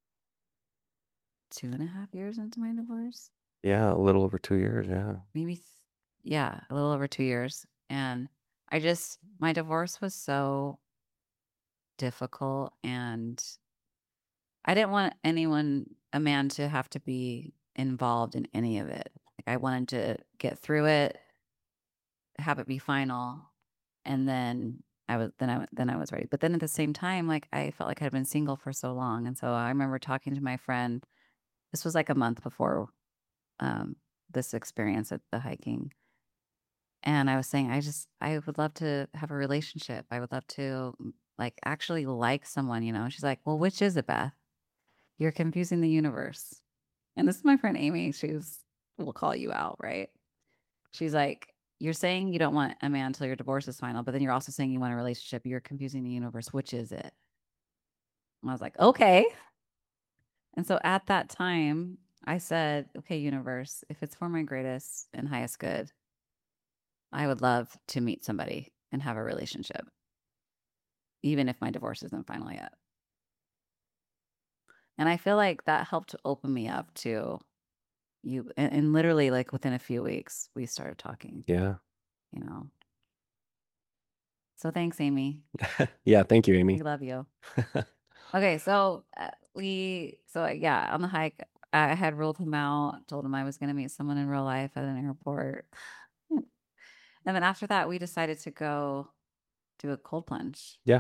two and a half years into my divorce, Yeah, a little over two years. Yeah. maybe, th- yeah, a little over two years. And I just, my divorce was so difficult, and I didn't want anyone, a man, to have to be involved in any of it. Like I wanted to get through it have it be final, and then I was then I then I was ready. But then at the same time, like, I felt like I'd been single for so long, and so I remember talking to my friend. This was like a month before, um, this experience at the hiking, and I was saying, "I just I would love to have a relationship. I would love to, mm, like, actually like someone," you know? She's like, "Well, which is it, Beth? You're confusing the universe." And this is my friend Amy. She's will call you out, right? She's like, "You're saying you don't want a man until your divorce is final, but then you're also saying you want a relationship. You're confusing the universe. Which is it?" And I was like, "Okay." And so at that time, I said, "Okay, universe, if it's for my greatest and highest good, I would love to meet somebody and have a relationship, even if my divorce isn't final yet." And I feel like that helped to open me up to you. And, and literally, like within a few weeks, we started talking, Yeah. you know. So thanks, Amy. Yeah, thank you, We Amy. love you. Okay, so, uh, we so, uh, yeah, on the hike, I had ruled him out, told him I was gonna meet someone in real life at an airport. And then after that, we decided to go do a cold plunge Yeah.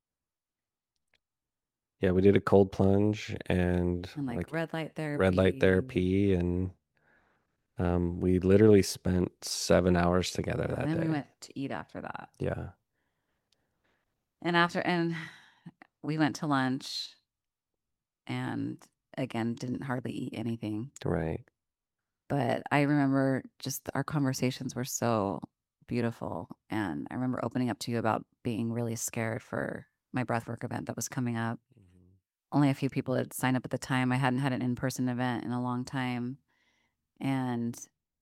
Yeah, we did a cold plunge and and, like, like red light red light therapy. therapy, and um we literally spent seven hours together Yeah, that then we day. went to eat after that. Yeah. And after and we went to lunch and, again, didn't hardly eat anything. Right. But I remember just our conversations were so beautiful, and I remember opening up to you about being really scared for my breathwork event that was coming up. Mhm. Only a few people had signed up at the time. I hadn't had an in-person event in a long time, and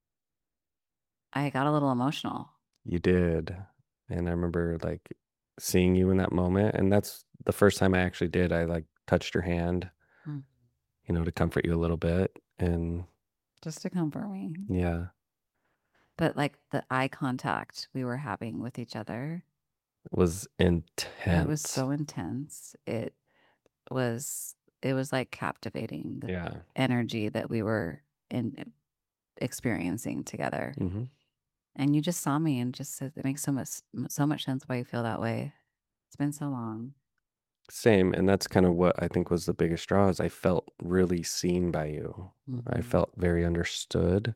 I got a little emotional. You did. And I remember like seeing you in that moment, and that's the first time I actually did. I like touched your hand, Mm. you know, to comfort you a little bit. And Just to comfort me. yeah, But, like, the eye contact we were having with each other, it was it was intense. so intense. It was it was, like, captivating, the Yeah. energy that we were in experiencing together. Hmm. And you just saw me and just said it makes so much so much sense why you feel that way. It's been so long. Same. And that's kind of what I think was the biggest draw is I felt really seen by you. I Mhm. felt very understood.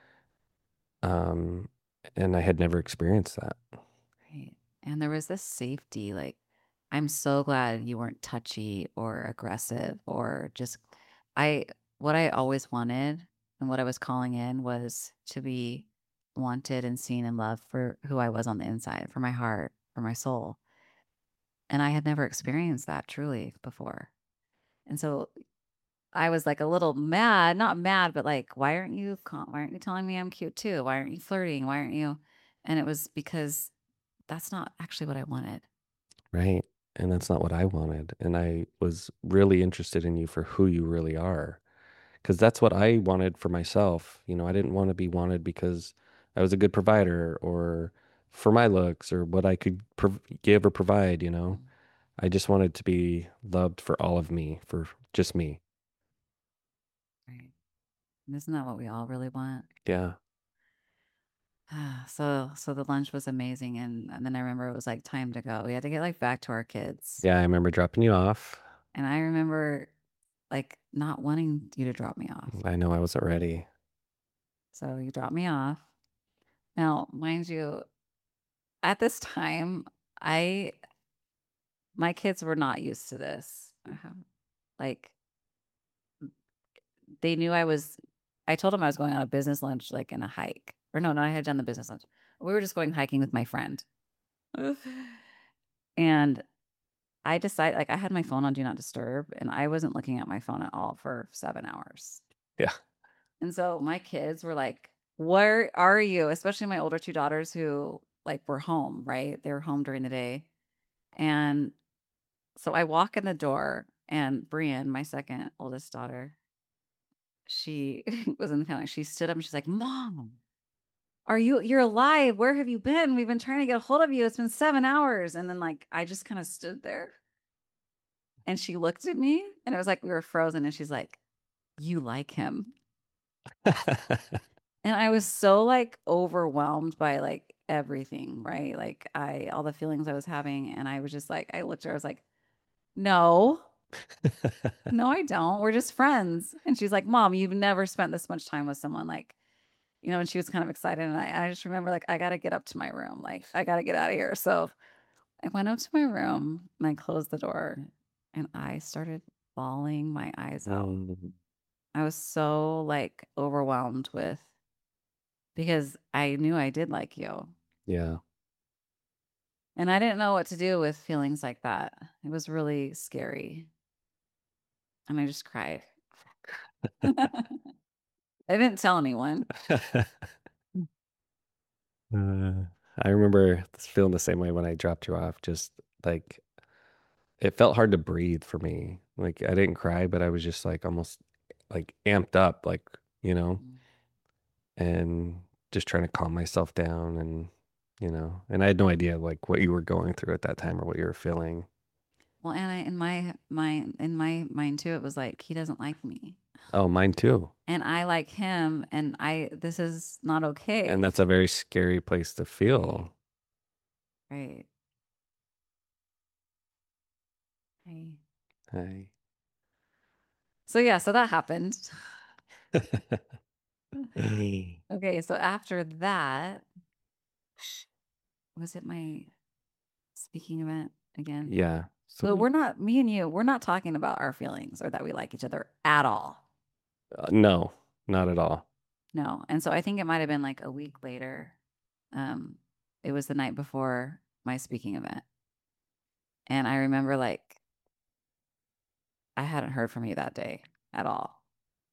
Um, and I had never experienced that. Right. And there was this safety, like, I'm so glad you weren't touchy or aggressive or just I what I always wanted and what I was calling in was to be wanted and seen and loved for who I was on the inside, for my heart, for my soul. And I had never experienced that truly before. And so I was like a little mad, not mad, but like, why aren't you, cal- why aren't you telling me I'm cute too? Why aren't you flirting? Why aren't you? And it was because that's not actually what I wanted. Right. And that's not what I wanted. And I was really interested in you for who you really are. Because that's what I wanted for myself. You know, I didn't want to be wanted because I was a good provider or for my looks or what I could prov- give or provide, you know. Mm. I just wanted to be loved for all of me, for just me. Right. And isn't that what we all really want? Yeah. so, so the lunch was amazing. And, and then I remember it was like time to go. We had to get like back to our kids. Yeah. I remember dropping you off. And I remember like not wanting you to drop me off. I know I wasn't ready. So you dropped me off. Now, mind you, at this time, I my kids were not used to this. Uh-huh. Like they knew I was I told them I was going on a business lunch, like in a hike. Or no, no, I had done the business lunch. We were just going hiking with my friend. And I decided like I had my phone on do not disturb and I wasn't looking at my phone at all for seven hours. Yeah. And so my kids were like, "Where are you?" Especially my older two daughters who like were home, right? They were home during the day. And so I walk in the door and Brienne, my second oldest daughter, she was in the family. She stood up and she's like, "Mom, are you you're alive? Where have you been? We've been trying to get a hold of you. It's been seven hours." And then like I just kind of stood there and she looked at me and it was like we were frozen and she's like, "You like him?" And I was so, like, overwhelmed by, like, everything, right? Like, I all the feelings I was having, and I was just like I looked at her, I was like, "No. No, I don't. We're just friends." And she's like, "Mom, you've never spent this much time with someone, like" you know, and she was kind of excited, and I I just remember, like, I gotta get up to my room, like, I gotta get out of here. So I went up to my room, and I closed the door, and I started bawling my eyes out. Mm, I was so, like, overwhelmed with because I knew I did like you. yeah. And I didn't know what to do with feelings like that. It was really scary, and I just cried. I didn't tell anyone. Uh, I remember feeling the same way when I dropped you off. Just like it felt hard to breathe for me. Like I didn't cry, but I was just like almost like amped up, like, you know, Mm. and just trying to calm myself down and, you know, and I had no idea like what you were going through at that time or what you were feeling. Well, and I in my mind in my mind too, it was like, he doesn't like me, Oh, mine too. and I like him, and I this is not And okay. that's a very scary place to Right, feel. right, right. I So, yeah, so that happened. Okay, so after that was it my speaking event again? Yeah. So So we, we're not me and you, we're not talking about our feelings or that we like each other at all. uh, no, not at all. No. And so I think it might have been like a week later. Um, it was the night before my speaking event. And I remember like I hadn't heard from you that day at all.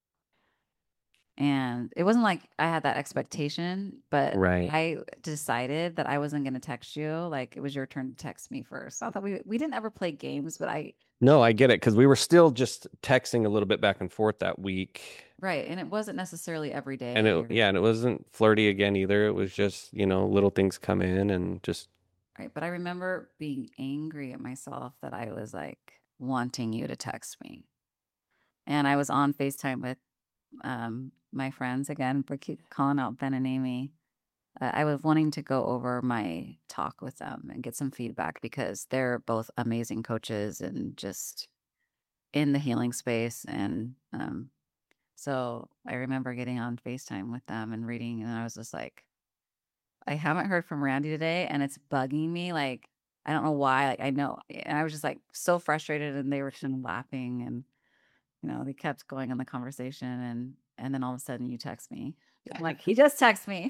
And it wasn't like I had that expectation, but Right. I decided that I wasn't going to text you. Like it was your turn to text me first. I thought we we didn't ever play games, but I No, I get it because we were still just texting a little bit back and forth that week. right, and it wasn't necessarily every And day it, or yeah, and it wasn't flirty again either. It was just, you know, little things come in and just, right. But I remember being angry at myself that I was like wanting you to text me. And I was on FaceTime with um my friends again, for keep calling out Ben and Amy. Uh, I was wanting to go over my talk with them and get some feedback because they're both amazing coaches and just in the healing space. And um, so I remember getting on FaceTime with them and reading, and I was just like, I haven't heard from Randy today, and it's bugging me. Like, I don't know why. Like, I know, and I was just like so frustrated, and they were just laughing, and you know, they kept going on the conversation, and and then all of a sudden, you text me. I'm like, he just texted me.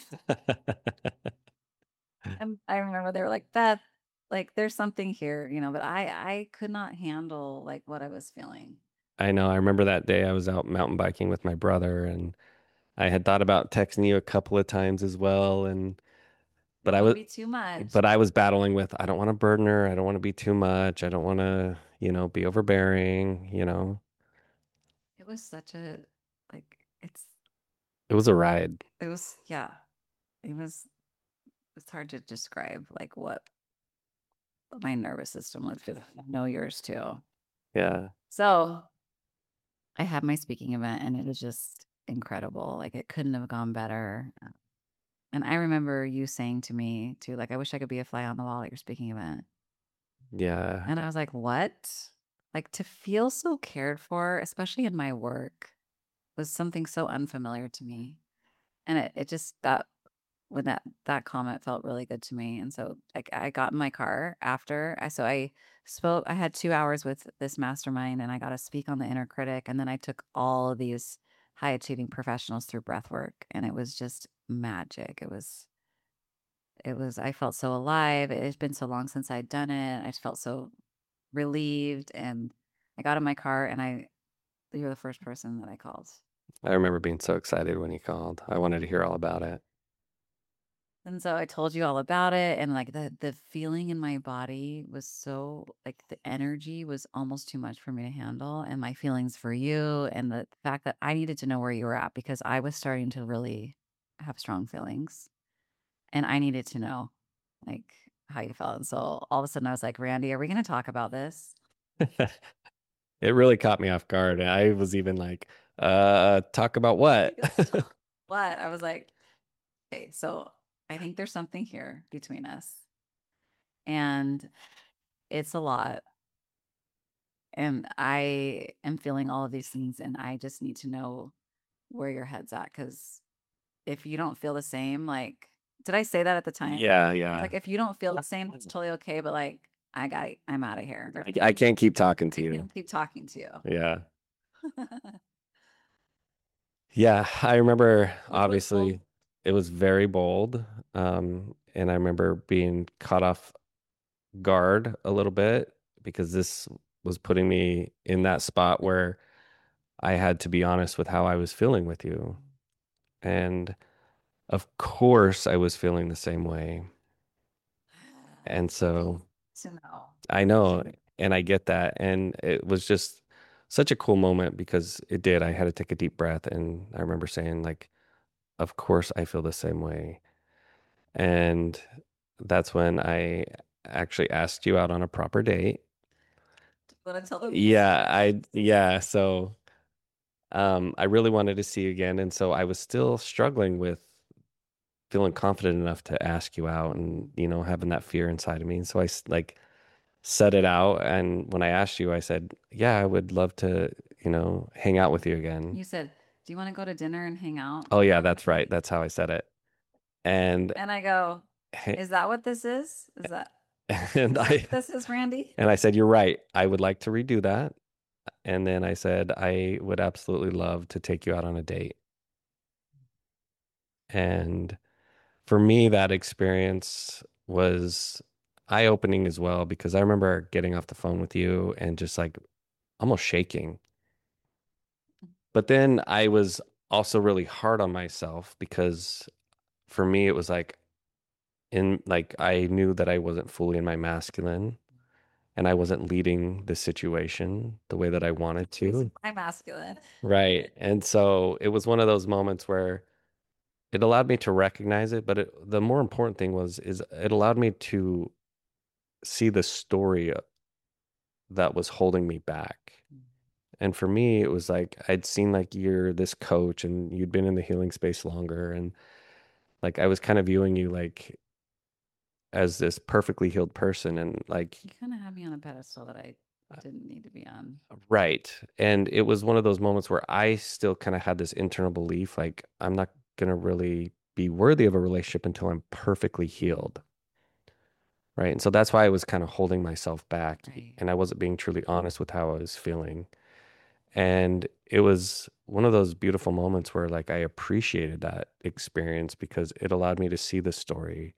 And I remember they were like, "Beth, like, there's something here," you know, but I I could not handle, like, what I was feeling. I know. I remember that day I was out mountain biking with my brother and I had thought about texting you a couple of times as well. And, but Didn't I wanna was, be too much. but I was battling with, I don't want to burden her. I don't want to be too much. I don't want to, you know, be overbearing, you know. It was such a like, it's It was a ride. it was yeah. It was it's hard to describe, like, what my nervous system was feeling. I know yours too. Yeah. So, I had my speaking event, and it was just incredible, like, it couldn't have gone better. Uh, and I remember you saying to me too, like, "I wish I could be a fly on the wall at your speaking event." Yeah. And I was like, "What?" Like, to feel so cared for, especially in my work, was something so unfamiliar to me. And it it just that when that that comment felt really good to me, and so, like, I got in my car after I so I spoke I had two hours with this mastermind, and I got to speak on the inner critic, and then I took all of these high achieving professionals through breath work, and it was just magic. It was it was I felt so alive. It had been so long since I'd done it. I felt so relieved, and I got in my car, and I you're the first person that I called. I remember being so excited when you called. I wanted to hear all about it. And so I told you all about it, and, like, the the feeling in my body was so like, the energy was almost too much for me to handle, and my feelings for you, and the fact that I needed to know where you were at because I was starting to really have strong feelings, and I needed to know, like, how you felt, and so all of a sudden I was like, "Randy, are we gonna talk about this?" It really caught me off guard. I was even like, uh, talk about We what? could talk. What? I was like, okay, so I think there's something here between us. And it's a lot. And I am feeling all of these things, and I just need to know where your head's at. Cause if you don't feel the same, like, did I say that at the time? Yeah, It's yeah. like, if you don't feel the same, it's totally okay. But like, I got, I'm out of here. I, I can't keep talking to I you. can't keep talking to you. Yeah. Yeah, I remember Which was bold. obviously it was very bold. Um, and I remember being caught off guard a little bit because this was putting me in that spot where I had to be honest with how I was feeling with you. And of course, I was feeling the same way. And so To know. I know, and I get that. And it was just such a cool moment because it did. I had to take a deep breath. And I remember saying, like, of course, I feel the same way. And that's when I actually asked you out on a proper date. Want to tell them? Yeah, I, yeah. So, um, I really wanted to see you again. And so I was still struggling with feeling confident enough to ask you out and, you know, having that fear inside of me. And so I s- like set it out. And when I asked you, I said, yeah, I would love to, you know, hang out with you again. You said, do you want to go to dinner and hang out? Oh, yeah, that's right. That's how I said it. And, And I go, is that what this is? Is that, and is that I, what this is, Randy? and I said, you're right. I would like to redo that. And then I said, I would absolutely love to take you out on a date. And for me, that experience was eye-opening as well because I remember getting off the phone with you and just like almost shaking. But then I was also really hard on myself because for me, it was like in like I knew that I wasn't fully in my masculine and I wasn't leading the situation the way that I wanted to. I'm masculine. Right. And so it was one of those moments where it allowed me to recognize it, but it, the more important thing was is it allowed me to see the story that was holding me back. And for me, it was like I'd seen like you're this coach and you'd been in the healing space longer and like I was kind of viewing you like as this perfectly healed person and like You kind of had me on a pedestal that I didn't need to be on. right. And it was one of those moments where I still kind of had this internal belief like I'm not gonna really be worthy of a relationship until I'm perfectly healed. Right. And so that's why I was kind of holding myself back Right. and I wasn't being truly honest with how I was feeling. And it was one of those beautiful moments where like I appreciated that experience because it allowed me to see the story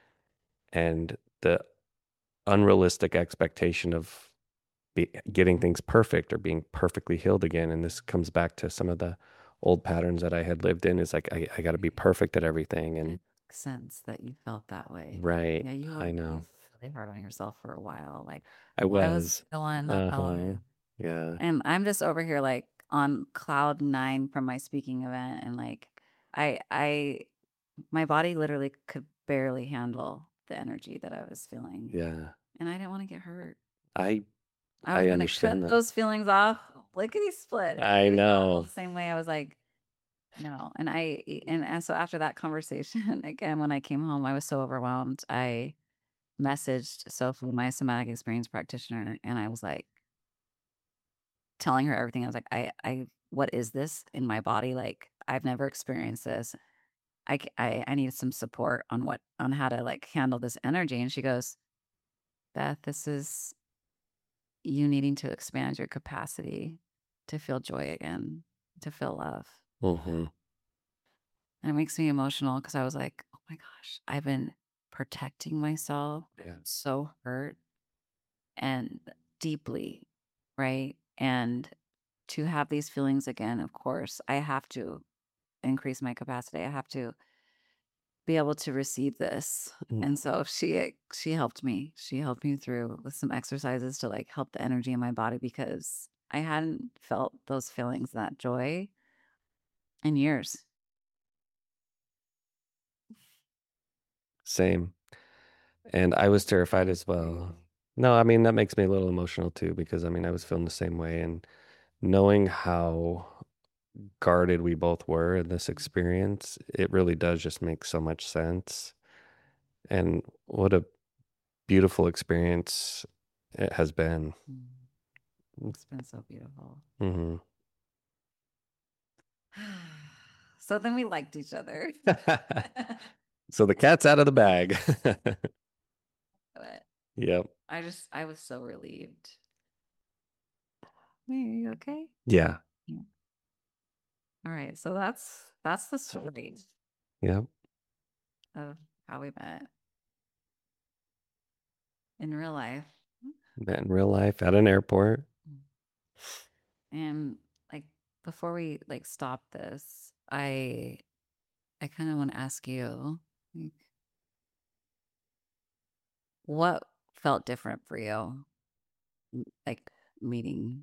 and the unrealistic expectation of be, getting things perfect or being perfectly healed again. And this comes back to some of the old patterns that I had lived in is like I, I got to be perfect at everything. And Makes sense that you felt that way. right, Yeah, you were I know really hard on yourself for a while. Like I I was was. feeling, Uh-huh. oh, Yeah. and I'm just over here like on cloud nine from my speaking event, and like I, I, my body literally could barely handle the energy that I was feeling, Yeah. and I didn't want to get hurt. I I was I gonna understand cut that. those feelings off lickety split. If I I felt know. the same way, I was like, no. And I and, and so after that conversation, again, when I came home, I was so overwhelmed. I messaged Sophie, my somatic experience practitioner, and I was like telling her everything. I was like, I, I, what is this in my body? Like, I've never experienced this. I, c- I, I need some support on what, on how to like handle this energy. And she goes, Beth, this is you needing to expand your capacity to feel joy again, to feel love. Hmm. And it makes me emotional because I was like, oh my gosh, I've been protecting myself, Yeah. so hurt and deeply, right? And to have these feelings again, of course, I have to increase my capacity. I have to be able to receive this. Mm. And so she she helped me. She helped me through with some exercises to like help the energy in my body because I hadn't felt those feelings, that joy in years. Same. And I was terrified as well. No, I mean, that makes me a little emotional too, because I mean, I was feeling the same way and knowing how guarded we both were in this Mm, experience, it really does just make so much sense. And what a beautiful experience it has been. mm. It's been so beautiful. Hmm. So then we liked each other. So the cat's out of the bag. But Yep. I just, I was so relieved. Hey, are you okay? Yeah. Yeah. All right. So that's, that's the story Yep. of how we met in real life. Met in real life at an airport. And like, before we like stop this, I, I kind of want to ask you, like, what felt different for you, like meeting?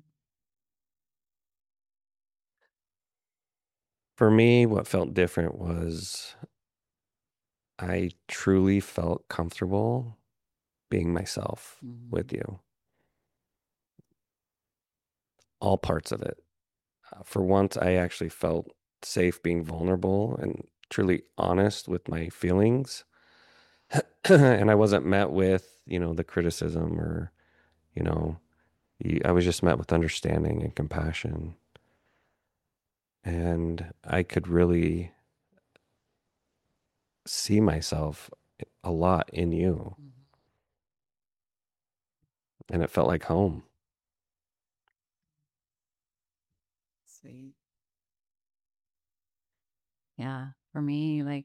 For me, what felt different was I truly felt comfortable being myself Mhm. with you, all parts of it. Uh, for once, I actually felt safe being vulnerable and truly honest with my feelings. And I wasn't met with, you know, the criticism or, you know, y- I was just met with understanding and compassion. And I could really see myself a lot in you. Mhm. And it felt like home. Sweet. Yeah. For me, like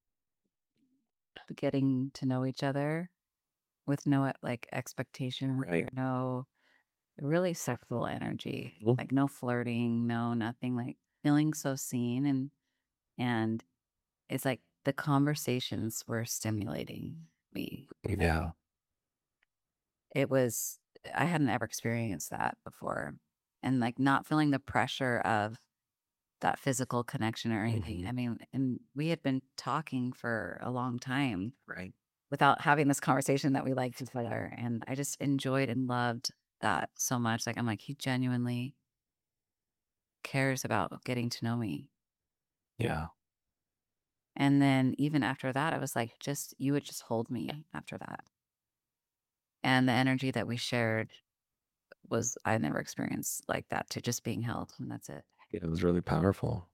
getting to know each other with no like expectation Right. or no really sexual energy, Mhm. like no flirting, no nothing, like feeling so seen and and it's like the conversations were stimulating me. Yeah. It was I hadn't ever experienced that before. And like not feeling the pressure of that physical connection or anything. Mhm. I mean, and we had been talking for a long time Right. without having this conversation that we liked each other. And I just enjoyed and loved that so much. Like, I'm like, he genuinely cares about getting to know me. Yeah. And then even after that, I was like, just, you would just hold me after that. And the energy that we shared was, I never experienced like that to just being held. And that's it. It was really powerful.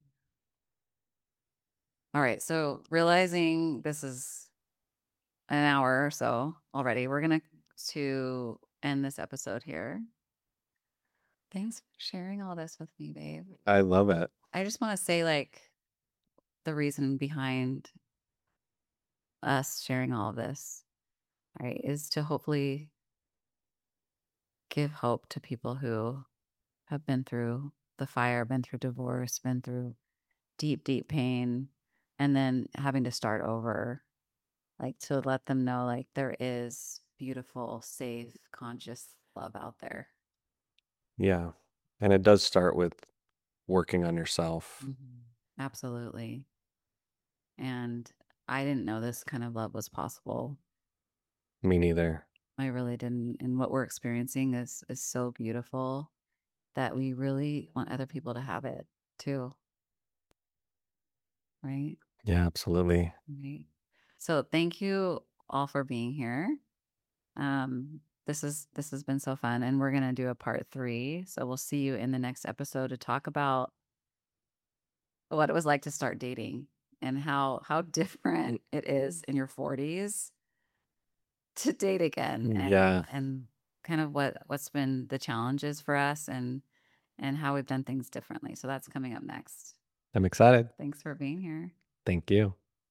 All right. So realizing this is an hour or so already, we're going to to end this episode here. Thanks for sharing all this with me, babe. I love it. I just want to say, like, the reason behind us sharing all of this, right, is to hopefully give hope to people who have been through the fire, been through divorce, been through deep, deep pain, and then having to start over, like to let them know, like, there is beautiful, safe, conscious love out there. Yeah. And it does start with working on yourself. Mhm. Absolutely. And I didn't know this kind of love was possible. Me neither. I really didn't. And what we're experiencing is is so beautiful that we really want other people to have it too, right? Yeah, absolutely. Right. So thank you all for being here. Um, this is this has been so fun, and we're gonna do a part three. So we'll see you in the next episode to talk about what it was like to start dating and how how different it is in your forties to date again, and Yeah. and kind of what what's been the challenges for us and and how we've done things differently. So that's coming up next. I'm excited. Thanks for being here. Thank you.